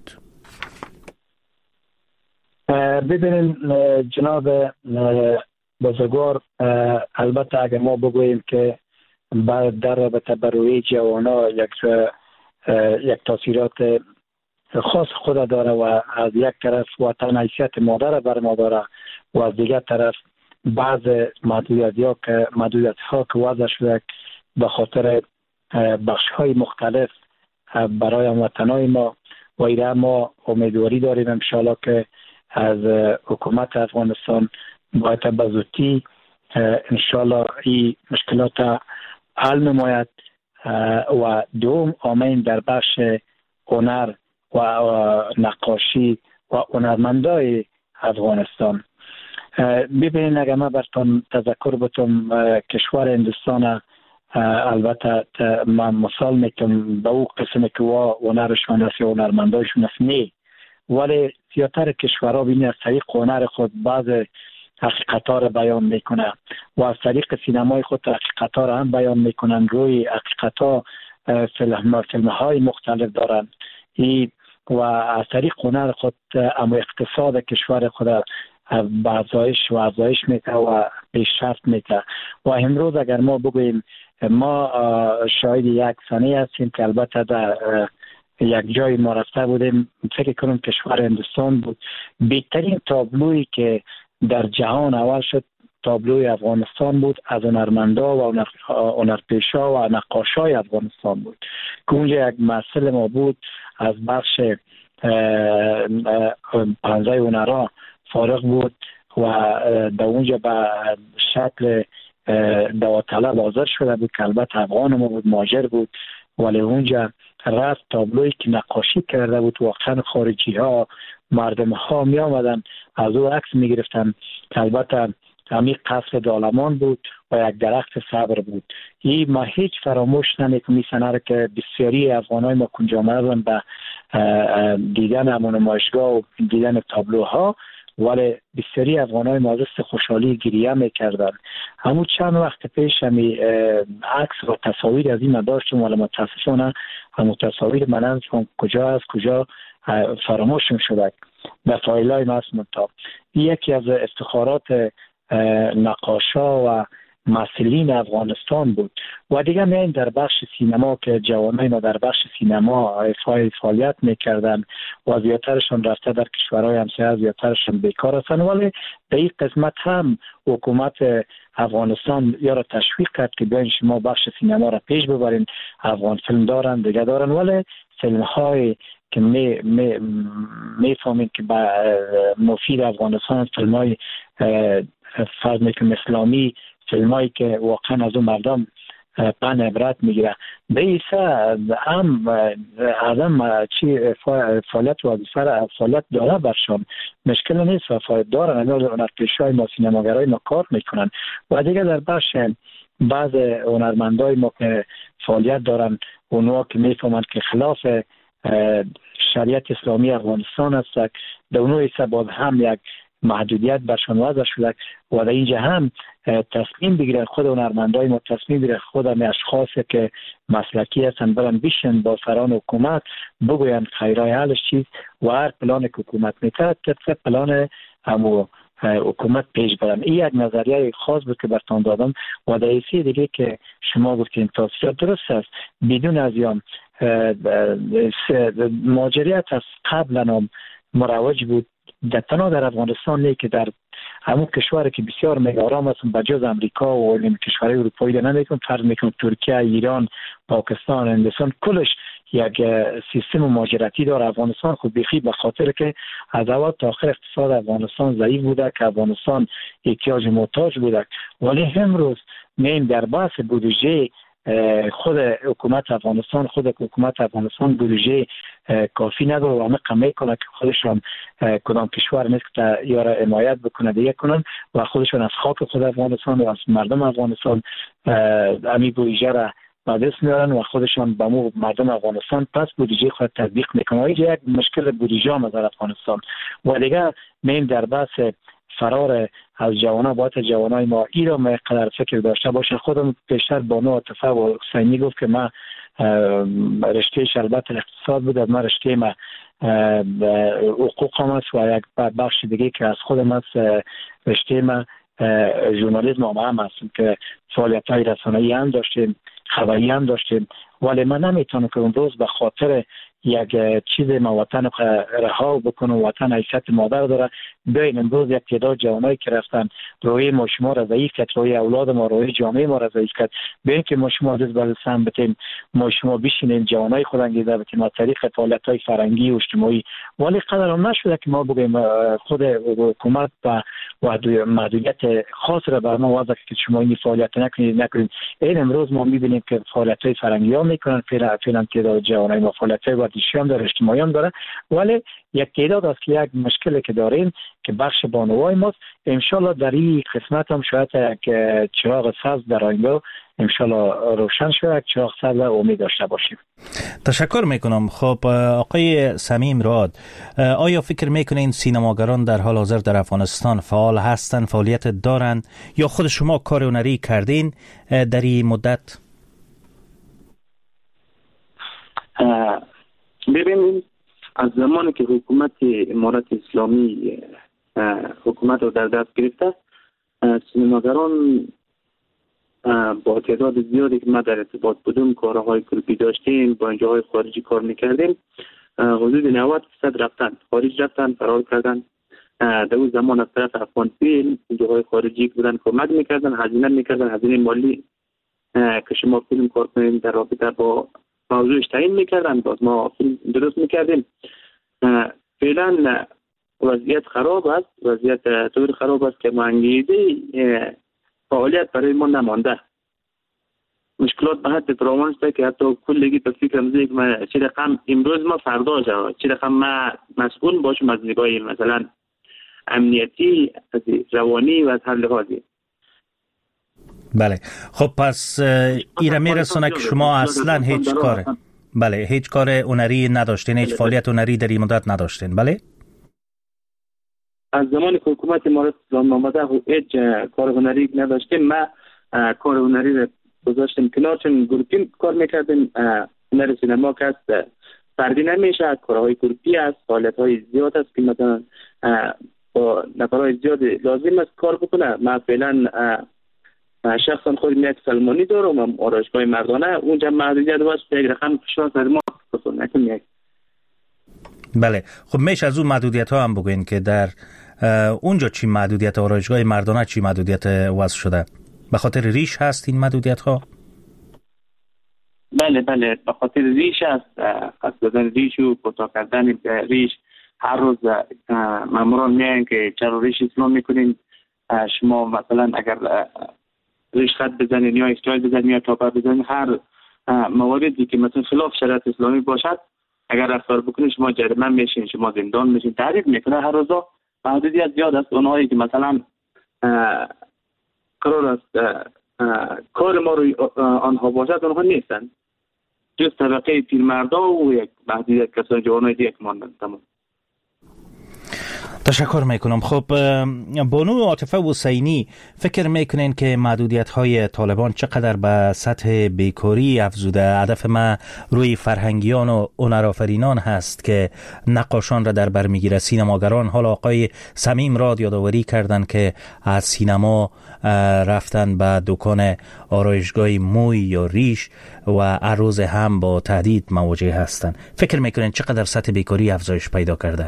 ببینید جناب بزرگوار، البته اگر ما بگوییم که در رابطه با روی جوانان یک یک تاثیرات خاص خود داره و از یک طرف وطن حیثیت مادر بر ما داره و از دیگر طرف بعض محدودیت که محدودیت ها که وضع شده به خاطر بخش های مختلف برای وطنای ما و ایره ما امیدواری داریم انشاءالله که از حکومت افغانستان باید به زودی انشاءالله این مشکلات حل نماید و دوم آمین در بخش هنر و نقاشی و هنرمندای افغانستان. ببینید اگر من براتون تذکر بتم کشور هندوستان، البته من مثال میتونم به او قسمی که وا هنرشون است یا هنرمندایشون است نه، ولی زیادتر کشورها بینید از طریق هنر خود بعض حقیقت‌ها را بیان میکنه و از طریق سینمای خود حقیقت‌ها را هم بیان میکنن. روی حقیقت‌ها فیلم فیلم‌های مختلف دارن ای و از طریق هنر خود اما اقتصاد کشور خود به افزایش و افزایش میده و پیشرفت میده. و امروز اگر ما بگوییم ما شاهد یک سنه هستیم که البته در یک جای ما رفته بودیم، فکر کنم کشور هندوستان بود، بهترین تابلویی که در جهان اول شد تابلوی افغانستان بود از هنرمندا و هنرپیشا و نقاشای افغانستان بود که اونجا یک محصل ما بود از بخش پنزه هنرها فارغ بود و در اونجا به شکل داوطلب حاضر شده بود که البته افغان ما بود، مهاجر بود، ولی اونجا رفت تابلویی که نقاشی کرده بود واقعا خارجی ها مردم ها می آمدن از او عکس می گرفتن که البته همین قصر دالمان بود و یک درخت صبر بود. این ما هیچ فراموش نمیکنیم سنر که بسیاری افغانای ما کنجا آمدن به دیدن همون نمایشگاه و دیدن تابلوها، ولی بسیاری افغانای ما دست خوشحالی گریه میکردن. همون چند وقت پیش همی عکس و تصاویر از این داشتم ولی متاسفانه همون تصاویر من کجا از کجا فراموش شده به فایلای مصمتا. یکی از افتخارات نقاشا و مسئولین افغانستان بود. و دیگه میایم در بخش سینما که جوانای ما در بخش سینما ایفای فعالیت میکردن و زیادترشون رفته در کشورهای همسایه، زیادترشون بیکار هستن، ولی در این قسمت هم حکومت افغانستان یا را تشویق کرد که بیاین شما بخش سینما را پیش ببرین. افغان فیلم دارن دیگه دارن، ولی فیلم های که می می میفهمین که با مفید افغانستان، فیلم های فرض میکنم اسلامی، فیلم هایی که واقعا از اون مردم پن عبرت میگیره. به ایسا هم آدم چی فعالیت و بسر فعالیت داره برشان مشکل نیست و فعالیت دارن. اما هنرپیشه‌های ما، سینماگرای ما کار میکنن. و دیگه در بخش بعض هنرمندای ما که فعالیت دارن، اونها که میفهمن که خلاف شریعت اسلامی افغانستان است، در اونها ایسا باز هم یک محدودیت برشان وضع شده و در اینجا هم تصمیم بگیرن، خود هنرمندای ما تصمیم بگیرن، خود هم اشخاصی که مسلکی هستن برن بیشن با سران حکومت بگوین خیرای حالش چیز و هر پلان که حکومت میتد طبق پلان همو حکومت پیش برن. این یک نظریه خاص بود که برتان دادم. و در ایسی دیگه که شما گفتین توصیات درست است، بدون از یان ماجریت از قبل هم مروج بود، در تنها در افغانستان نه که در همون کشوری که بسیار میگارام هستن بجز امریکا و کشورهای اروپایی ده نمیکنم، فرض میکنم ترکیه، ایران، پاکستان، هندوستان، کلش یک سیستم مهاجرتی داره. افغانستان خود بخی به خاطر که از اول تا آخر اقتصاد افغانستان ضعیف بوده که افغانستان احتیاج محتاج بوده. ولی امروز میم در بحث بودجه خود حکومت افغانستان خود حکومت افغانستان بودجه کافی نداره و همه قمه کنه که خودشون کدام کشور نیست که یارا حمایت بکنه دیگه کنن و خودشون از خاک خود افغانستان و از مردم افغانستان امی بودجه را به دست میارن و خودشون به مو مردم افغانستان پس بودجه خود تطبیق میکنه. اینجا یک مشکل بودجه هم در افغانستان. و دیگه میم در بحث فرار از جوانا باید جوانای ما ای را مقدر فکر داشته باشه. خودم پیشتر بانو عاطفه و حسینی گفت که من رشته البته اقتصاد بود، من رشته ما حقوق هم است و یک بخش دیگه که از خودم است رشته ما ژورنالیسم هم هم هستم که فعالیت های رسانه‌ای هم داشتیم، خبری هم داشتیم. ولی من نمیتونم که اون روز به خاطر یک چیز ما وطن رها بکنم، وطن حیثیت مادر داره، بیاین امروز یک تعداد جوانایی که رفتن روی ما شما را ضعیف کرد، روی اولاد ما، روی جامعه ما را ضعیف کرد، بیاین که ما شما دست بر سم بتیم، ما شما بشینیم جوانای خود انگیزه بتیم از طریق فعالیت‌های فرهنگی و اجتماعی. ولی قدر هم نشده که ما بگیم خود حکومت با محدودیت خاص را بر ما وضع که شما این فعالیت نکنید نکنید. این امروز ما می‌بینیم که فعالیت‌های فرهنگی ها میکنن، فعلا فعلا تعداد جوانای ما فعالیت‌های ورزشی هم داره، اجتماعی هم داره. ولی یک تعداد است که یک مشکلی که داریم که بخش بانوای ماست. انشالله در این قسمت هم شاید یک چراغ سبز در آینده انشالله روشن شود، یک چراغ سبز امید داشته باشیم. تشکر میکنم. خب آقای صمیم راد، آیا فکر میکنین سینماگران در حال حاضر در افغانستان فعال هستند، فعالیت دارند یا خود شما کار هنری کردین در این مدت؟ ببینید از زمانی که حکومت امارت اسلامی حکومت رو در دست گرفته، سینماگران با تعداد زیادی که ما در ارتباط بودیم، کارهای کلپی داشتیم، با اینجاهای خارجی کار میکردیم، حدود نود درصد رفتن خارج، رفتن فرار کردن. در اون زمان از طرف افغان فیلم اینجاهای خارجی که بودن کمک میکردن، هزینه میکردن، هزینه مالی که شما فیلم کار کنیم در رابطه با موضوعش تعیین میکردن، باز ما فیلم درست میکردیم. فعلا وضعیت خراب است، وضعیت طور خراب است که انگیزه فعالیت برای ما نمانده. مشکلات به حد فراوان است که حتی کلگی به فکر می‌کنم که ما چه رقم امروز ما فردا جا چه رقم ما مسئول باشیم از نگاه مثلا امنیتی، از روانی و از هر لحاظی. بله خب پس ایره میرسونه که شما اصلا هیچ کاره بله هیچ کار هنری نداشتین، هیچ فعالیت هنری در این مدت نداشتین؟ بله از زمانی که حکومت امارت اسلامی آمده هیچ کار هنری نداشتیم. ما کار هنری رو گذاشتیم کنار، چون گروپی کار میکردیم. هنر سینما که است فردی نمیشه، کارهای گروپی است، فعالیت‌های زیاد است که مثلا با نفرهای زیاد لازم است کار بکنه. ما فعلا شخصا خود یک سلمانی دارم و آرایشگاه مردانه اونجا محدودیت واسه یک رقم شما از ما پسند نکنم. بله خب میشه از اون محدودیت ها هم بگوین که در اونجا چی محدودیت آرایشگاه مردانه چی محدودیت وضع شده؟ به خاطر ریش هست این محدودیت ها؟ بله بله به خاطر ریش است. قصد دادن ریش و کوتاه کردن ریش. هر روز ماموران میگن که چرا ریش اسلام میکنین، شما مثلا اگر ریش خط بزنین یا استایل بزنین یا تاپر بزنین، هر مواردی که مثلا خلاف شریعت اسلامی باشد اگر رفتار بکنین شما جریمه میشین، شما زندان میشین، تعریف میکنه. هر روز محدودیت زیاد است. اونهایی که مثلا قرار است کار ما روی آنها باشد اونها نیستن، جز طبقه پیرمردا و یک محدودیت کسان جوانای دیگه که ماندن. تمام. تشکر میکنم. خب بانو عاطفه حسینی، فکر میکنین که محدودیت های طالبان چقدر به سطح بیکاری افزوده؟ هدف ما روی فرهنگیان و هنرآفرینان هست که نقاشان را در بر میگیره، سینماگران. حالا آقای صمیم را یادآوری کردن که از سینما رفتن به دکان آرایشگاه موی یا ریش و هر روز هم با تهدید مواجه هستن. فکر میکنین چقدر سطح بیکاری افزایش پیدا کرده؟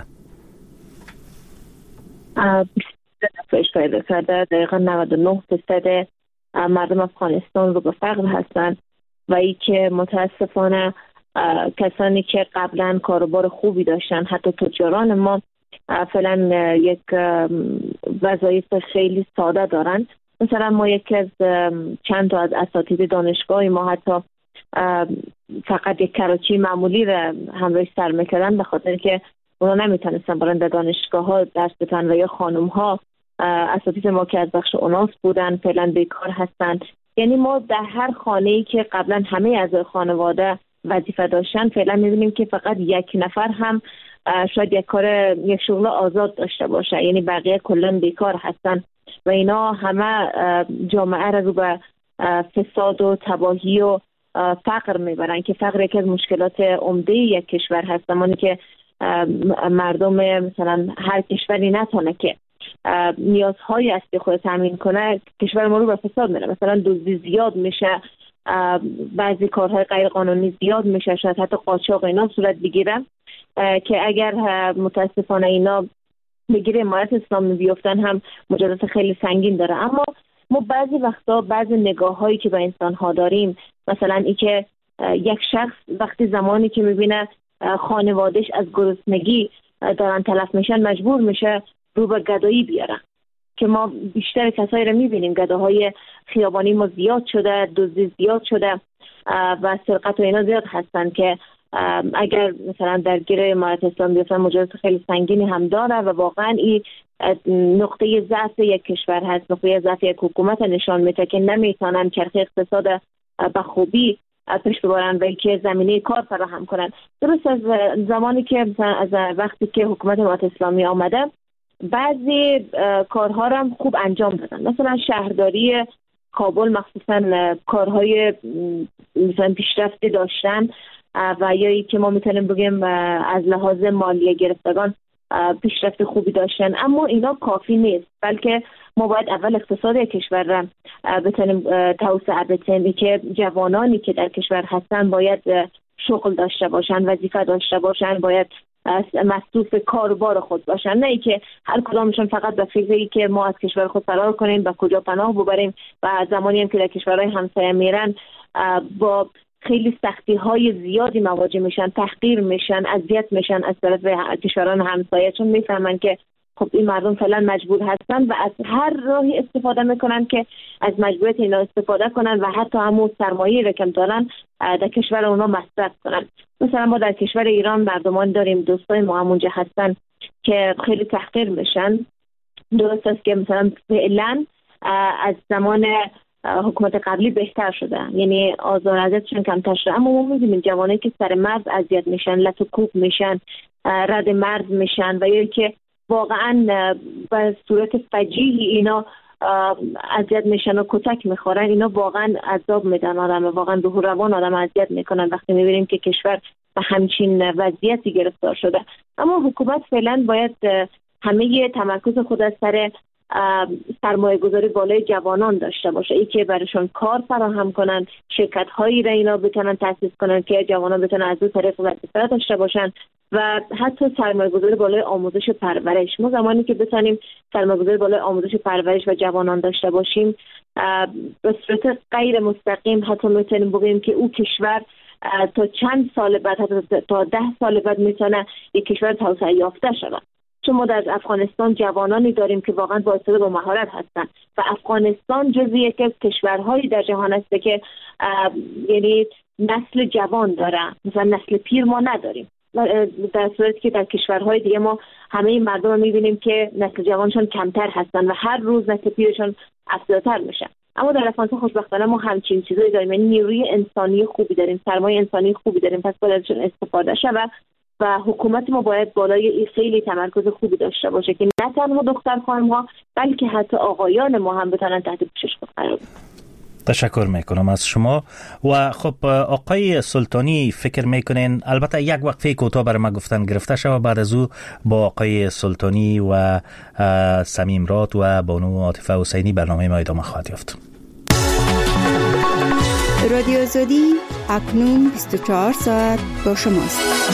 افزایش پیدا کرده. دقیقا نود و نه درصد مردم افغانستان رو به فقر هستند و ای که متاسفانه کسانی که قبلا کاروبار خوبی داشتن، حتی تجاران ما، فعلا یک وظایف خیلی ساده دارن. مثلا ما یکی از چند تا از اساتید دانشگاه ما حتی فقط یک کراچی معمولی را همراهش سر میکردن به خاطر که اونا نمیتونستن برن در دانشگاه ها درس بدن و یا خانم ها اساتید ما که از بخش اوناس بودن فعلا بیکار هستن. یعنی ما در هر خانه‌ای که قبلا همه اعضای خانواده وظیفه داشتن فعلا میبینیم که فقط یک نفر هم شاید یک کار یک شغل آزاد داشته باشه، یعنی بقیه کلا بیکار هستن و اینا همه جامعه را رو به فساد و تباهی و فقر میبرن که فقر یکی از مشکلات عمده یک کشور هست. زمانی که مردم مثلا هر کشوری نتونه که نیازهای اصلی خود تامین کنه، کشور ما رو به فساد میره. مثلا دزدی زیاد میشه، بعضی کارهای غیر قانونی زیاد میشه، شاید حتی قاچاق اینا صورت بگیره که اگر متاسفانه اینا بگیره حمایت اسلامی بیفتن هم مجازات خیلی سنگین داره. اما ما بعضی وقتا بعضی نگاه‌هایی که به انسان‌ها داریم، مثلا ای که یک شخص وقتی زمانی که میبینه خانوادهش از گرسنگی دارن تلف میشن مجبور میشه رو به گدایی بیاره، که ما بیشتر کسایی رو میبینیم گداهای خیابانی ما زیاد شده، دزدی زیاد شده و سرقت و اینا زیاد هستن که اگر مثلا در گیر امارت اسلام بیفتن مجازات خیلی سنگینی هم داره و واقعا این نقطه ضعف یک کشور هست، نقطه ضعف یک حکومت نشان میده که نمیتونن چرخه اقتصاد به خوبی پیش ببرن و که زمینه کار فراهم کنن. درست از زمانی که مثلا از وقتی که حکومت امارت اسلامی آمده بعضی کارها رو هم خوب انجام دادن، مثلا شهرداری کابل مخصوصا کارهای مثلا پیشرفتی داشتن و یا ای که ما میتونیم بگیم از لحاظ مالی گرفتگان پیشرفت خوبی داشتن. اما اینا کافی نیست، بلکه ما باید اول اقتصاد کشور را بتونیم توسعه بدیم که جوانانی که در کشور هستن باید شغل داشته باشن، وظیفه داشته باشن، باید مصروف کاروبار خود باشن، نه ای که هر کدامشون فقط به فکری که ما از کشور خود فرار کنیم و کجا پناه ببریم و زمانی هم که در کشورهای همسایه میرن با خیلی سختی های زیادی مواجه میشن، تحقیر میشن، اذیت میشن از طرف کشوران همسایه، چون میفهمن که خب این مردم فعلا مجبور هستن و از هر راهی استفاده میکنن که از مجبوریت اینا استفاده کنن و حتی همون سرمایه رو که دارن در کشور اونا مصرف کنن. مثلا ما در کشور ایران مردمان داریم، دوستای ما همونجا هستن که خیلی تحقیر میشن. درست است که مثلا فعلا از زمان حکومت قبلی بهتر شده، یعنی آزار اذیتشون کمتر شده، اما ما می‌بینیم جوانایی که سر مرز اذیت میشن، لط و کوب میشن، رد مرز میشن و یا که واقعا به صورت فجیعی اینا اذیت میشن و کتک میخورن. اینا واقعا عذاب میدن آدم، واقعا به روان آدم اذیت میکنن وقتی میبینیم که کشور به همچین وضعیتی گرفتار شده. اما حکومت فعلا باید همه تمرکز خود از سر سرمایه گذاری بالای جوانان داشته باشه، ای که برایشان کار فراهم کنن، شرکت هایی را اینا بتونن تأسیس کنن که جوانان بتونن از اون طریق وظیفه داشته باشن و حتی سرمایه گذاری بالای آموزش پرورش. ما زمانی که بتونیم سرمایه گذاری بالای آموزش پرورش و جوانان داشته باشیم، به صورت غیر مستقیم حتی میتونیم بگیم که او کشور تا چند سال بعد، حتی تا ده سال بعد میتونه یک کشور توسعه یافته شود. چون ما در افغانستان جوانانی داریم که واقعا با استعداد و مهارت هستند و افغانستان جزو یکی از کشورهایی در جهان است که یعنی نسل جوان داره، مثلا نسل پیر ما نداریم، در صورتی که در کشورهای دیگه ما همه مردم رو میبینیم که نسل جوانشان کمتر هستن و هر روز نسل پیرشان افزایش‌تر میشه. اما در افغانستان خوشبختانه ما همچین چیزایی داریم، یعنی نیروی انسانی خوبی داریم، سرمایه انسانی خوبی داریم، پس باید ازشون استفاده شود و حکومت ما باید بالای این خیلی تمرکز خوبی داشته باشه که نه تنها دختر خانم ها بلکه حتی آقایان ما هم بتونن تحت پوشش خود قرار بگیرن. تشکر میکنم از شما. و خب آقای سلطانی فکر میکنین، البته یک وقفه کوتاه برای ما گفتن گرفته شد، بعد از او با آقای سلطانی و صمیم راد و بانو عاطفه حسینی برنامه ما ادامه خواهد یافت. رادیو آزادی اکنون بیست و چهار ساعت با شماست.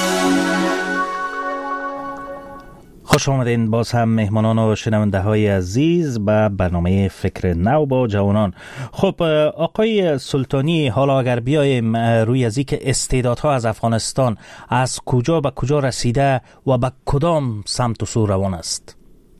خوش آمدین باز هم مهمانان و شنونده های عزیز به برنامه فکر نو با جوانان. خب آقای سلطانی، حالا اگر بیایم روی از اینکه استعدادها از افغانستان از کجا به کجا رسیده و به کدام سمت و سو روان است؟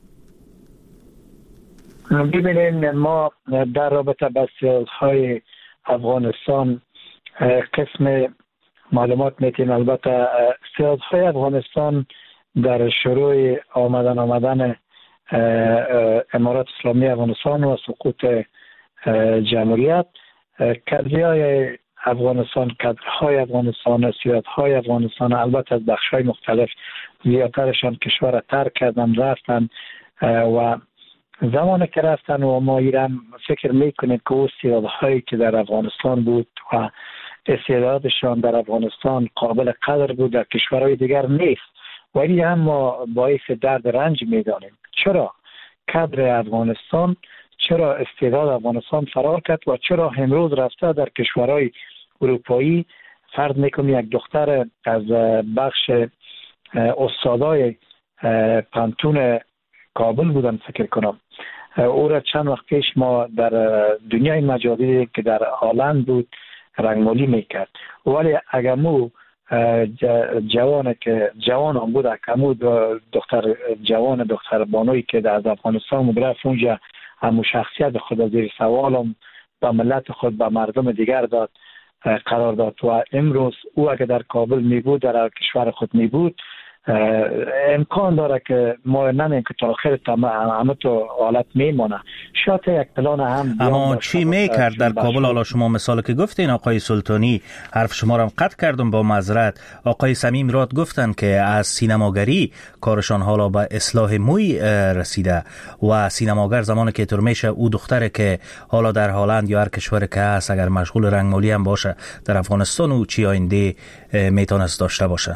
ببینید، ما در رابطه با استعدادهای افغانستان قسم معلومات میتیم. البته استعدادهای افغانستان در شروع آمدن آمدن امارات اسلامی افغانستان و سقوط جمهوریت، کادرهای افغانستان، کادرهای افغانستان، استعدادهای افغانستان البته از بخش‌های مختلف زیادترشان کشور را ترک کردن، رفتن و زمانی که رفتن و ما ایران فکر میکنیم که استعدادهایی که در افغانستان بود و استعدادشان در افغانستان قابل قدر بود در کشورهای دیگر نیست، ولی هم ما باعث درد رنج میدانیم. چرا کادر افغانستان، چرا استعداد افغانستان فرار کرد و چرا امروز رفته در کشورهای اروپایی؟ فرض میکنم یک دختر از بخش استادای پانتون کابل بودن فکر کنم، او را چند وقت پیش ما در دنیای مجازی که در هالند بود رنگمالی میکرد. ولی اگر مو جوان که جوان هم بود، اکمو دختر جوان دختر بانوی که از افغانستان بود رفت اونجا، همون شخصیت خود زیر سوال هم با ملت خود با مردم دیگر داد قرار داد و امروز او اگر در کابل می بود، در کشور خود می بود، امکان داره که ما نمیم که تا آخر همه تو حالت میمونه. شاید یک پلان هم اما چی میکرد در کابل؟ حالا شما مثال که گفتین آقای سلطانی، حرف شما را قطع کردم با معذرت. آقای صمیم راد گفتن که از سینماگری کارشان حالا به اصلاح موی رسیده و سینماگر زمانی که طور میشه او دختره که حالا در هالند یا هر کشور که هست اگر مشغول رنگمالی هم باشه در افغانستان او چی آینده میتونست داشته باشه؟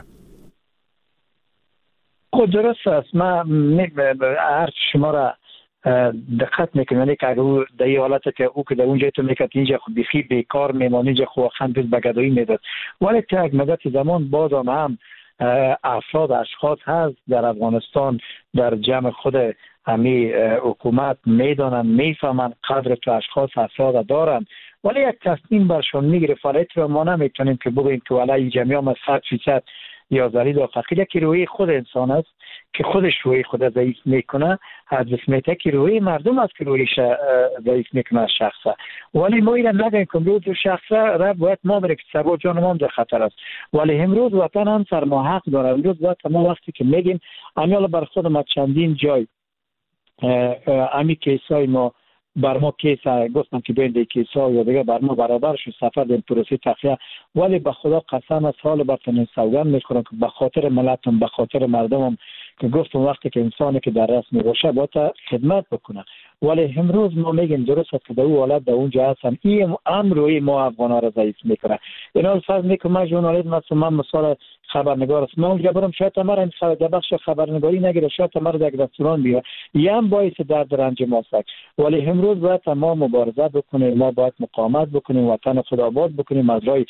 خود درست است. من هر شما را دقت میکنم، یعنی که او در این حالت که او که در اونجا تو میکرد اینجا خود بخی بیکار میمانی، اینجا خود خند به گدایی میداد. ولی تا یک مدت زمان باز هم افراد اشخاص هست در افغانستان در جمع خود همی حکومت میدانن، میفهمن قدر تو اشخاص افراد دارن، ولی یک تصمیم برشون میگیره. ولی ما نمیتونیم که بگوییم که ولی این جمعی هم صد فیصد یا ضریب و فقیر، که روی خود انسان است که خودش روی خود ضعیف میکنه، از اسمیته که روی مردم است که رویش ضعیف میکنه از شخصه. ولی ما اینا نگیم که امروز شخصه را باید ما بره که سبا جان ما در خطر است، ولی امروز وطن هم سر ما حق داره. امروز باید ما وقتی که میگیم امیال بر خود ما چندین جای امی کیسای ما بر ما کیس گفتم که بین کیسا یا دیگه بر ما برابر شد سفر در پروسه تخلیه، ولی به خدا قسم از حال برتن سوگند میخورم که به خاطر ملتم، به خاطر مردمم که گفتم وقتی که انسانی که در رسم باشه باید خدمت بکنه. ولی امروز ما میگیم درست است که در اون حالت در اونجا هستن، این امروی ما افغانا را ضعیف میکنه. اینا فرض میکنم من ژورنالیسم هستم، من مثال خبرنگار هستم، من اونجا برم شاید مرا این خبر در بخش خبرنگاری نگیره، شاید مرا در رستوران بیاره، یه هم باعث درد رنج ماست. ولی امروز باید ما مبارزه بکنیم، ما باید مقاومت بکنیم، وطن خود آباد بکنیم، از راه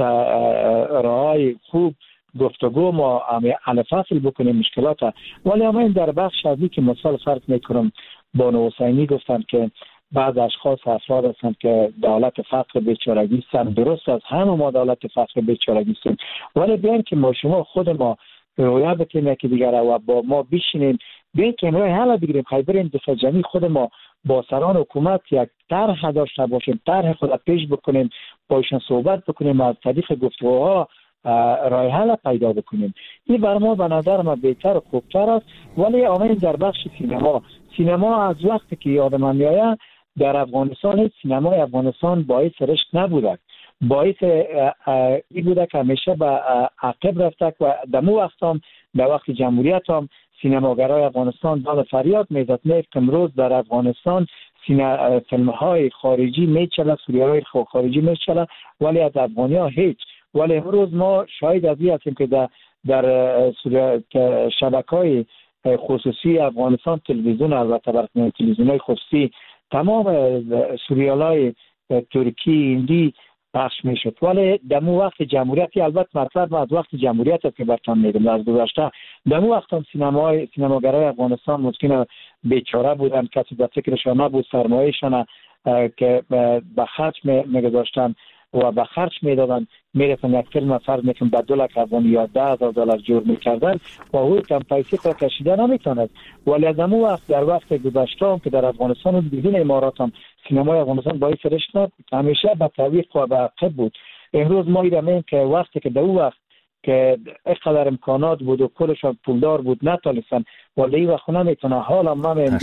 راههای خوب گفتگو ما حل فصل بکنیم مشکلات. ولی اما این در بخش از که مثال فرض میکنم بانو حسینی گفتن که بعض اشخاص افراد هستند که دولت فقر بیچارگی هستند. درست است، همه ما دولت فقر بیچارگی هستیم، ولی بیان که ما شما خود ما رویا بکنیم که دیگر و با ما بشینیم، بیان که امروز حالا بگیریم خیبر دفاع جمعی خود ما با سران حکومت یک طرح داشته باشیم، طرح خود پیش بکنیم، باشون صحبت بکنیم، از طریق گفتگوها راه حل پیدا بکنیم. این بر ما به نظر ما بهتر و خوبتر است. ولی آمین در بخش سینما، سینما از وقتی که یادم میآید در افغانستان سینمای افغانستان باعث رشد نبوده، باعث این بوده که همیشه به عقب رفته و در مو وقت هم در وقت جمهوریت هم سینماگرای افغانستان داد فریاد میزد میگفت که امروز در افغانستان فیلم های خارجی میچله، سریال های خارجی میچله، ولی از افغانی ها هیچ. ولی امروز ما شاید از این هستیم که در, در شبکه‌های خصوصی افغانستان، تلویزیون البته بر تلویزیون‌های خصوصی تمام سریال‌های ترکی، هندی پخش میشد. ولی در مو وقت جمهوریت، البته مطلب از وقت جمهوریت که برتون میگم از گذشته، در مو وقت هم سینمای سینماگرای افغانستان مسکین بیچاره بودن، کسی در فکرشان نبود، سرمایه‌شان که به خرج میگذاشتن و به خرج میدادن، میرفتن یک فیلم فرض میکنم به دو لک افغانی یا ده هزار دلار جور میکردن و او کم پیسی خود کشیده نمیتوند. ولی از امو وقت در وقت گذشته هم که در افغانستان و بدون امارات هم سینمای افغانستان باعث رشد نبود، همیشه به تعویق و به عقب بود. امروز ما دیدیم که وقتی که در اون وقت که اینقدر امکانات بود و کلشان پولدار بود نتونستن، ولی این وقت نمیتونه. حالا ما میگم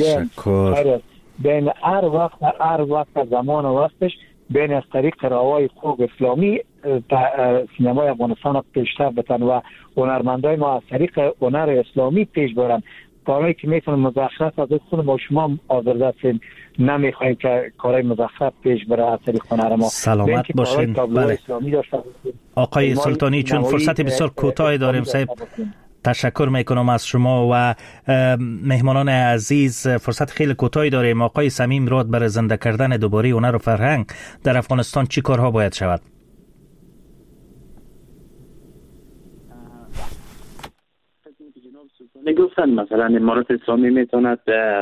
بین هر وقت هر وقت زمان و وقتش بین از طریق راههای خوب اسلامی سینمای افغانستان پیشتر بتن و هنرمندای ما از طریق هنر اسلامی پیش برن. کارهایی که میتونن مزخرف از خود ما شما آزرده هستیم، نمیخوایم که کارهای مزخرف پیش بره از طریق هنر ما. سلامت باشین. بله. آقای سلطانی، چون فرصت بسیار کوتاه داریم صاحب، تشکر میکنم از شما و مهمانان عزیز. فرصت خیلی کوتاهی داریم. آقای صمیم راد، برای زنده کردن دوباره هنر و فرهنگ در افغانستان چی کارها باید شود؟ نگفتن مثلا امارات اسلامی میتواند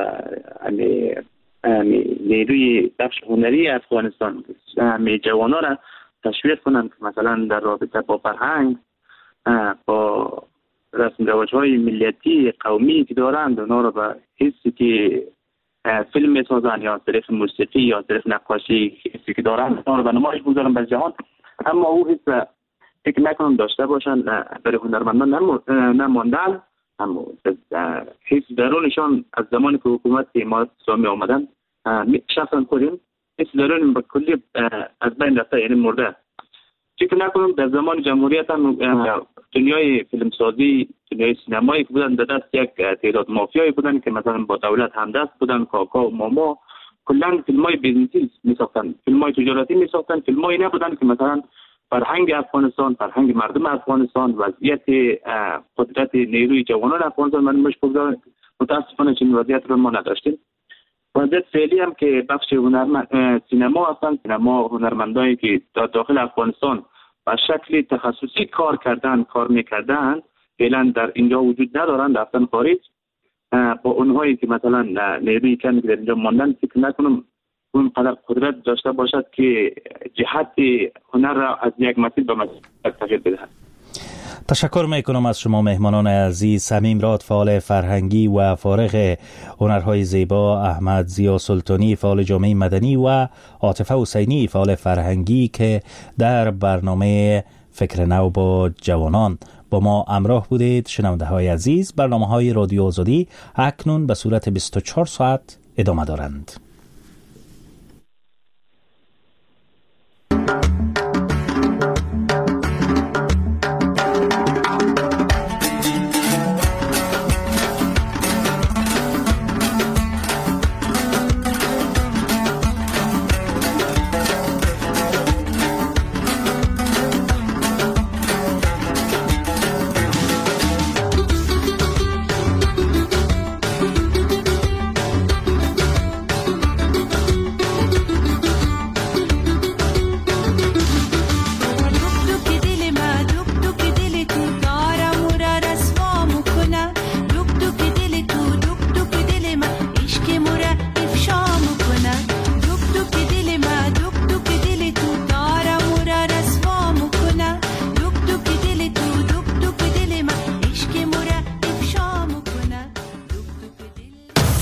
نیروی بخش هنری افغانستان می جوانان را تشویق کنند مثلا در رابطه با فرهنگ، با رسم رواج‌های ملیتی قومی که دارند، اونا رو به حسی که فیلم میسازن یا طریق موسیقی یا طریق نقاشی حسی که دارند اونا رو به نمایش بگذارن به جهان. اما او حس فکر نکنم داشته باشن برای هنرمندان نماندن، اما حس درونشان از زمانی که حکومت امارات اسلامی آمدن شخصا خودم حس درون به کلی از بین رفته، یعنی مرده. فکر نکنم در زمان جمهوریت هم دنیای فیلمسازی، دنیای سینمایی که بودن در دست یک تعداد مافیایی بودن که مثلا با دولت همدست بودن، کاکا و ماما، کلا فیلمای بیزنسی میساختن، فیلمای تجارتی میساختن، فیلمایی نبودن که مثلا فرهنگ افغانستان، فرهنگ مردم افغانستان، وضعیت قدرت نیروی جوانان افغانستان من مش بگذارن. متاسفانه چنین وضعیت رو ما نداشتیم. وضعیت فعلی هم که بخش هنرمند سینما هستن، سینما هنرمندایی که در داخل افغانستان به شکل تخصصی کار کردن، کار میکردن، فعلا در اینجا وجود ندارن، رفتن خارج. با اونهایی که مثلا نیروی کمی که در اینجا ماندن، فکر نکنم اون قدر قدرت داشته باشد که جهت هنر را از یک مسیر به مسیر تغییر بدهد. تشکر میکنم از شما مهمانان عزیز. صمیم راد، فعال فرهنگی و فارغ هنرهای زیبا، احمد ضیا سلطانی، فعال جامعه مدنی و عاطفه حسینی، فعال فرهنگی که در برنامه فکر نو با جوانان با ما همراه بودید. شنونده های عزیز، برنامه های رادیو آزادی اکنون به صورت بیست و چهار ساعت ادامه دارند.